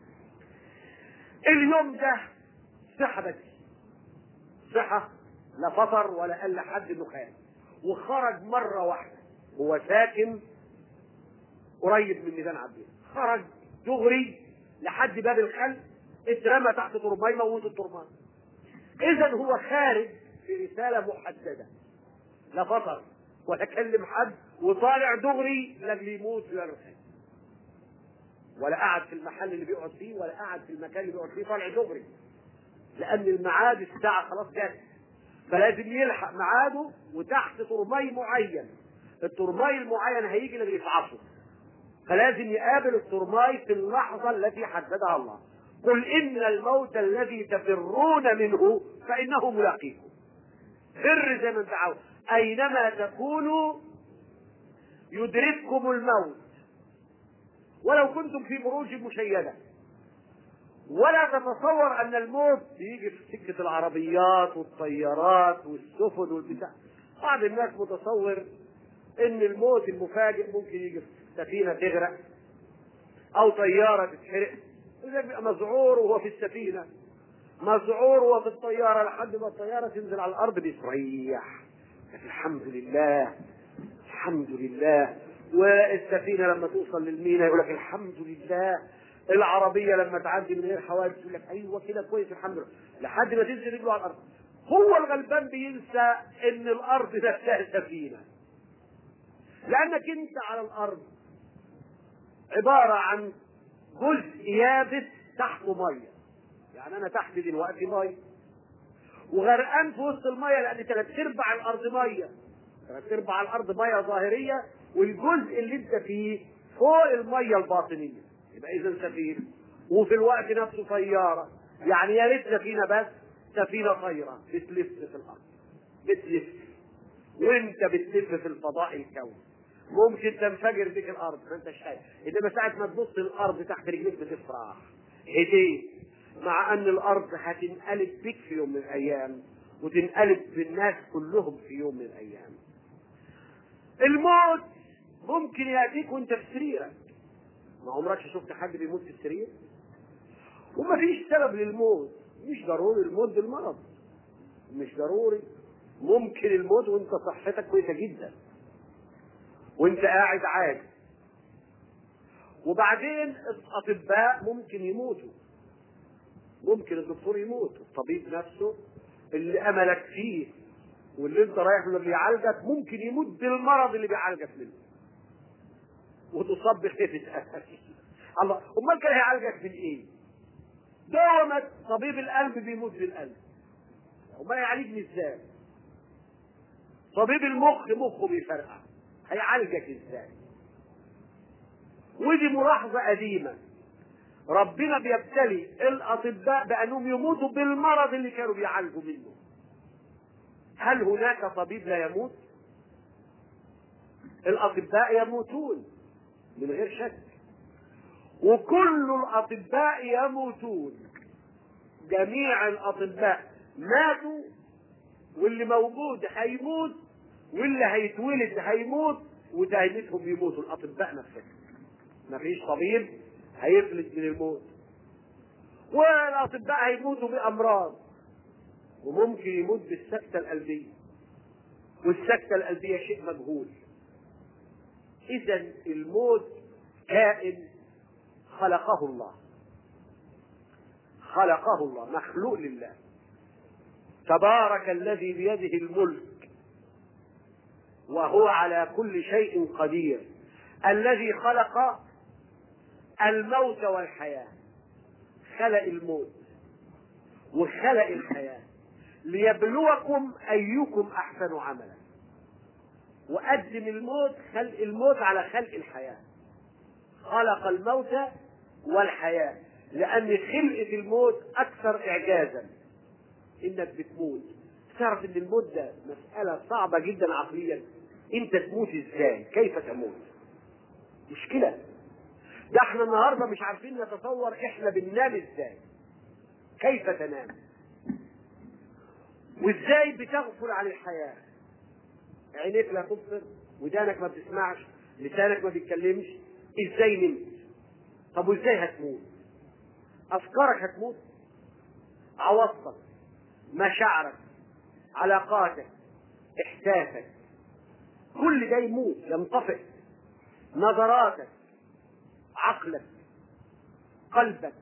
اليوم ده صحة بس، صحة، لا فطر ولا قال لحد انه خارج، وخرج مرة واحدة، هو ساكن قريب من ميدان عبدين، خرج دغري لحد باب الخلف، اترمى تحت ترماي، موت الترماي. اذا هو خارج في رسالة محددة، لا فطر ولا كلم حد، وطالع دغري لاجل يموت في الرسالة، ولا قعد في المحل اللي بيقعد فيه ولا قعد في المكان اللي بيقعد فيه، طالع دغري لان الميعاد الساعة خلاص جت، فلازم يلحق ميعاده، وتحت ترماي معين، الترماي المعين هيجي اللي يفعصه، فلازم يقابل الترماي في اللحظة التي حددها الله. قل إن الموت الذي تفرون منه فإنه ملاقيكم. فر زي ما انت عاوز، أينما تكونوا يدرككم الموت ولو كنتم في بروج مشيدة. ولا تتصور أن الموت بيجي في سكة العربيات والطيارات والسفن والبتاع. بعض الناس متصور ان الموت المفاجئ ممكن يجي في سفينة تغرق او طيارة تتحرق، اذا بيبقى مذعور وهو في السفينة، مذعور وهو في الطيارة، لحد ما الطيارة تنزل على الارض بيستريح، الحمد لله الحمد لله. والسفينة لما توصل للميناء يقول لك الحمد لله. العربية لما تعدي من غير حوادث يقول لك ايوه كده كويس الحمد لله، لحد ما تنزل رجله على الارض. هو الغلبان بينسى ان الارض نفسها سفينة، لانك انت على الارض عبارة عن جزء يابس تحته مية، يعني انا تحت دلوقتي مية وغرقان في وسط المية، لان ثلاث ارباع الارض مية، ثلاث ارباع الارض مية ظاهرية، والجزء اللي انت فيه فوق المية الباطنية، يبقى اذا سفينة، وفي الوقت نفسه طيارة، يعني يا ريت سفينة بس، سفينة طايرة بتلف في الارض، بتلف وانت بتلف في الفضاء الكوني، ممكن تنفجر بك الارض ما انت شايف، انما ساعه ما تبص الارض تحت رجليك بتفرح هديت، مع ان الارض هتنقلب بك في يوم من الايام، وتنقلب بالناس كلهم في يوم من الايام. الموت ممكن ياتيك وانت في سريرك، ما عمرك شفت حد بيموت في السرير؟ ومفيش سبب للموت، مش ضروري الموت بالمرض، مش ضروري، ممكن الموت وانت صحتك كويسه جدا وانت قاعد عادي. وبعدين الاطباء ممكن يموتوا، ممكن الدكتور يموت، الطبيب نفسه اللي املك فيه واللي انت رايح له بيعالجك ممكن يموت بالمرض اللي بيعالجك منه، وتصاب بخيفة الله. امال كان هيعالجك من ايه؟ دوما طبيب القلب بيموت بالقلب، امال هيعالجني ازاي؟ طبيب المخ مخه بيفرقع، هيعالجك ازاي؟ ودي ملاحظة قديمة، ربنا بيبتلي الأطباء بأنهم يموتوا بالمرض اللي كانوا بيعالجوا منه. هل هناك طبيب لا يموت؟ الأطباء يموتون من غير شك، وكل الأطباء يموتون. جميع الأطباء ماتوا، واللي موجود هيموت، واللي هيتولد هيموت، ودايمتهم يموتوا الأطباء نفسهم. مفيش طبيب هيفلت من الموت، والأطباء هيموتوا بأمراض، وممكن يموت بالسكتة القلبية، والسكتة القلبية شيء مجهول. إذا الموت كائن خلقه الله، خلقه الله، مخلوق لله. تبارك الذي بيده الملك وهو على كل شيء قدير، الذي خلق الموت والحياة. خلق الموت وخلق الحياة ليبلوكم أيكم أحسن عملا، وقدم الموت، خلق الموت على خلق الحياة. خلق الموت والحياة لأن خلقة الموت أكثر إعجازا. إنك بتموت، تعرف إن الموت ده مسألة صعبة جدا عقليا. أنت تموت إزاي؟ كيف تموت؟ مشكلة. ده احنا النهاردة مش عارفين نتصور احنا بننام ازاي. كيف تنام؟ وازاي بتغفل عن الحياة؟ عينيك لا تبصر، ودانك ما بتسمعش، لسانك ما بيتكلمش. ازاي نمت؟ طب وازاي هتموت؟ افكارك هتموت، عواطفك، مشاعرك، علاقاتك، احساسك، كل ده يموت، ينطفئ. نظراتك، عقلك، قلبك،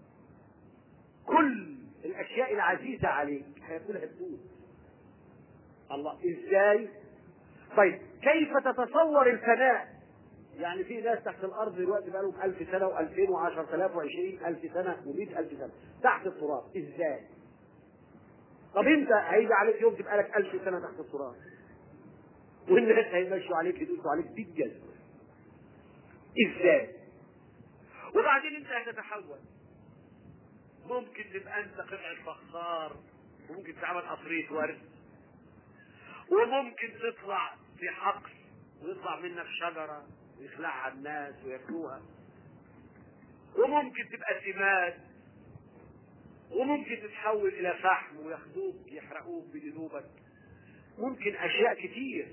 كل الاشياء العزيزة عليك هيكونها تموت. الله، ازاي؟ طيب كيف تتصور الفناء؟ يعني في ناس تحت الارض دلوقتي بقى لهم ألف سنة وألفين وعشرة آلاف وعشرين ألف سنة ومئة ألف سنة تحت التراب. ازاي؟ طب انت هيجي عليك يوم تبقى لك ألف سنة تحت التراب، والناس هيمشوا عليك يدوسوا عليك بالجزم. ازاي؟ وبعدين انت هتتحول. ممكن تبقى انت قطعة فخار، وممكن تعمل قطرية ورد، وممكن تطلع في حقل ويطلع منك شجرة ويخلعها الناس وياكلوها، وممكن تبقى سماد، وممكن تتحول الى فحم وياخدوك يحرقوك بذنوبك. ممكن اشياء كتير.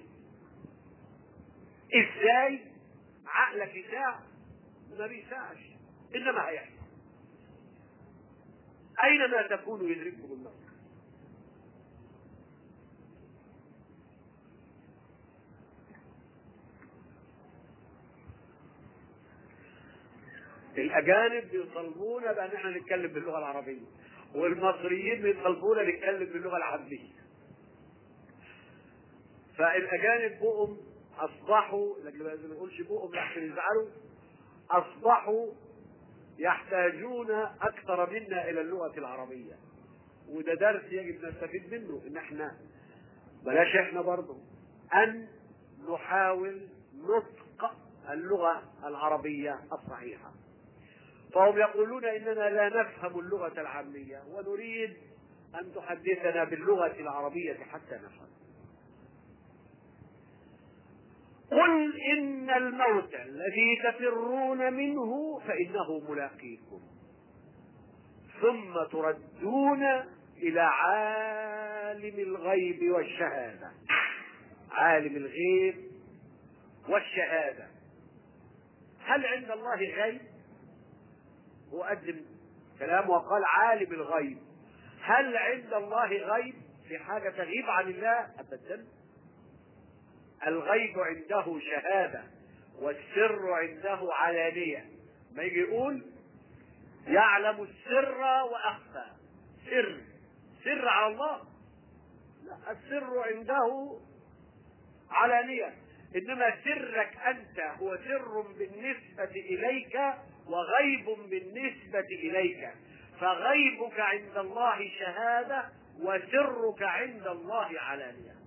ازاي؟ عقلك يساع؟ ما بيساعش، انما هيحصل. اينما تكونوا يدرككم الموت. الاجانب بيطالبونا بان احنا نتكلم باللغه العربيه، والمصريين بيطالبونا نتكلم باللغه العاميه. فالاجانب بقوا اصبحوا، لكن ما نقولش بقوا عشان يزعلوا، اصبحوا يحتاجون اكثر منا الى اللغه العربيه. وده درس يجب نستفيد منه، ان احنا بلاش احنا برضه ان نحاول نطق اللغه العربيه الصحيحه. فهم يقولون اننا لا نفهم اللغه العاميه، ونريد ان تحدثنا باللغه العربيه حتى نفهم. قل إن الموت الذي تفرون منه فإنه ملاقيكم، ثم تردون إلى عالم الغيب والشهادة. عالم الغيب والشهادة. هل عند الله غيب؟ هو قدم كلام وقال عالم الغيب. هل عند الله غيب؟ في حاجة تغيب عن الله؟ أبدا. الغيب عنده شهادة، والسر عنده علانية. ما يجي يقول يعلم السر وأخفى. سر سر على الله؟ لا، السر عنده علانية. إنما سرك أنت هو سر بالنسبة إليك وغيب بالنسبة إليك. فغيبك عند الله شهادة، وسرك عند الله علانية.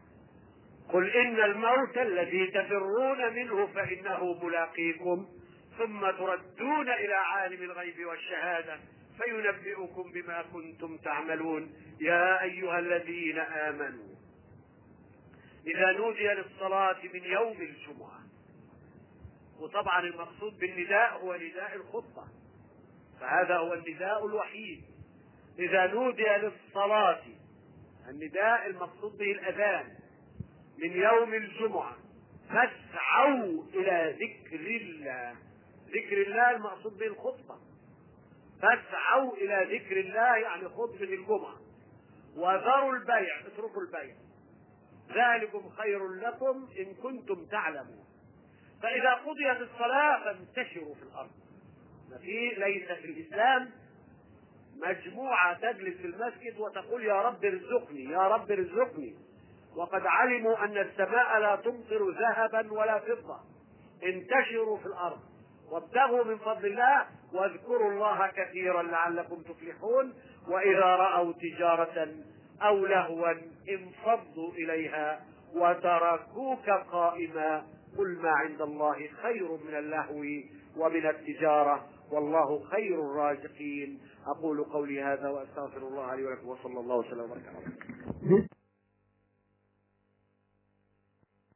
قل إن الموت الذي تفرون منه فإنه ملاقيكم،
ثم تردون إلى عالم الغيب والشهادة فينبئكم بما كنتم تعملون. يا أيها الذين آمنوا إذا نودي للصلاة من يوم الجمعة، وطبعا المقصود بالنداء هو نداء الخطبة، فهذا هو النداء الوحيد. إذا نودي للصلاة، النداء المقصود به الأذان، من يوم الجمعة فاسعوا إلى ذكر الله. ذكر الله المقصود به الخطبة، فاسعوا إلى ذكر الله يعني خطبة الجمعة. وذروا البيع، اتركوا البيع، ذلكم خير لكم إن كنتم تعلمون. فإذا قضيت الصلاة فانتشروا في الأرض. ما في ليس في الإسلام مجموعة تجلس في المسجد وتقول يا رب ارزقني يا رب ارزقني، وقد علموا أن السماء لا تمطر ذهبا ولا فضة. انتشروا في الأرض وابتغوا من فضل الله واذكروا الله كثيرا لعلكم تفلحون. وإذا رأوا تجارة أو لهوا انفضوا إليها وتركوك قائما. قل ما عند الله خير من اللهو ومن التجارة والله خير الرازقين. أقول قولي هذا وأستغفر الله لي ولكم وصلى الله وسلم وبارك على محمد.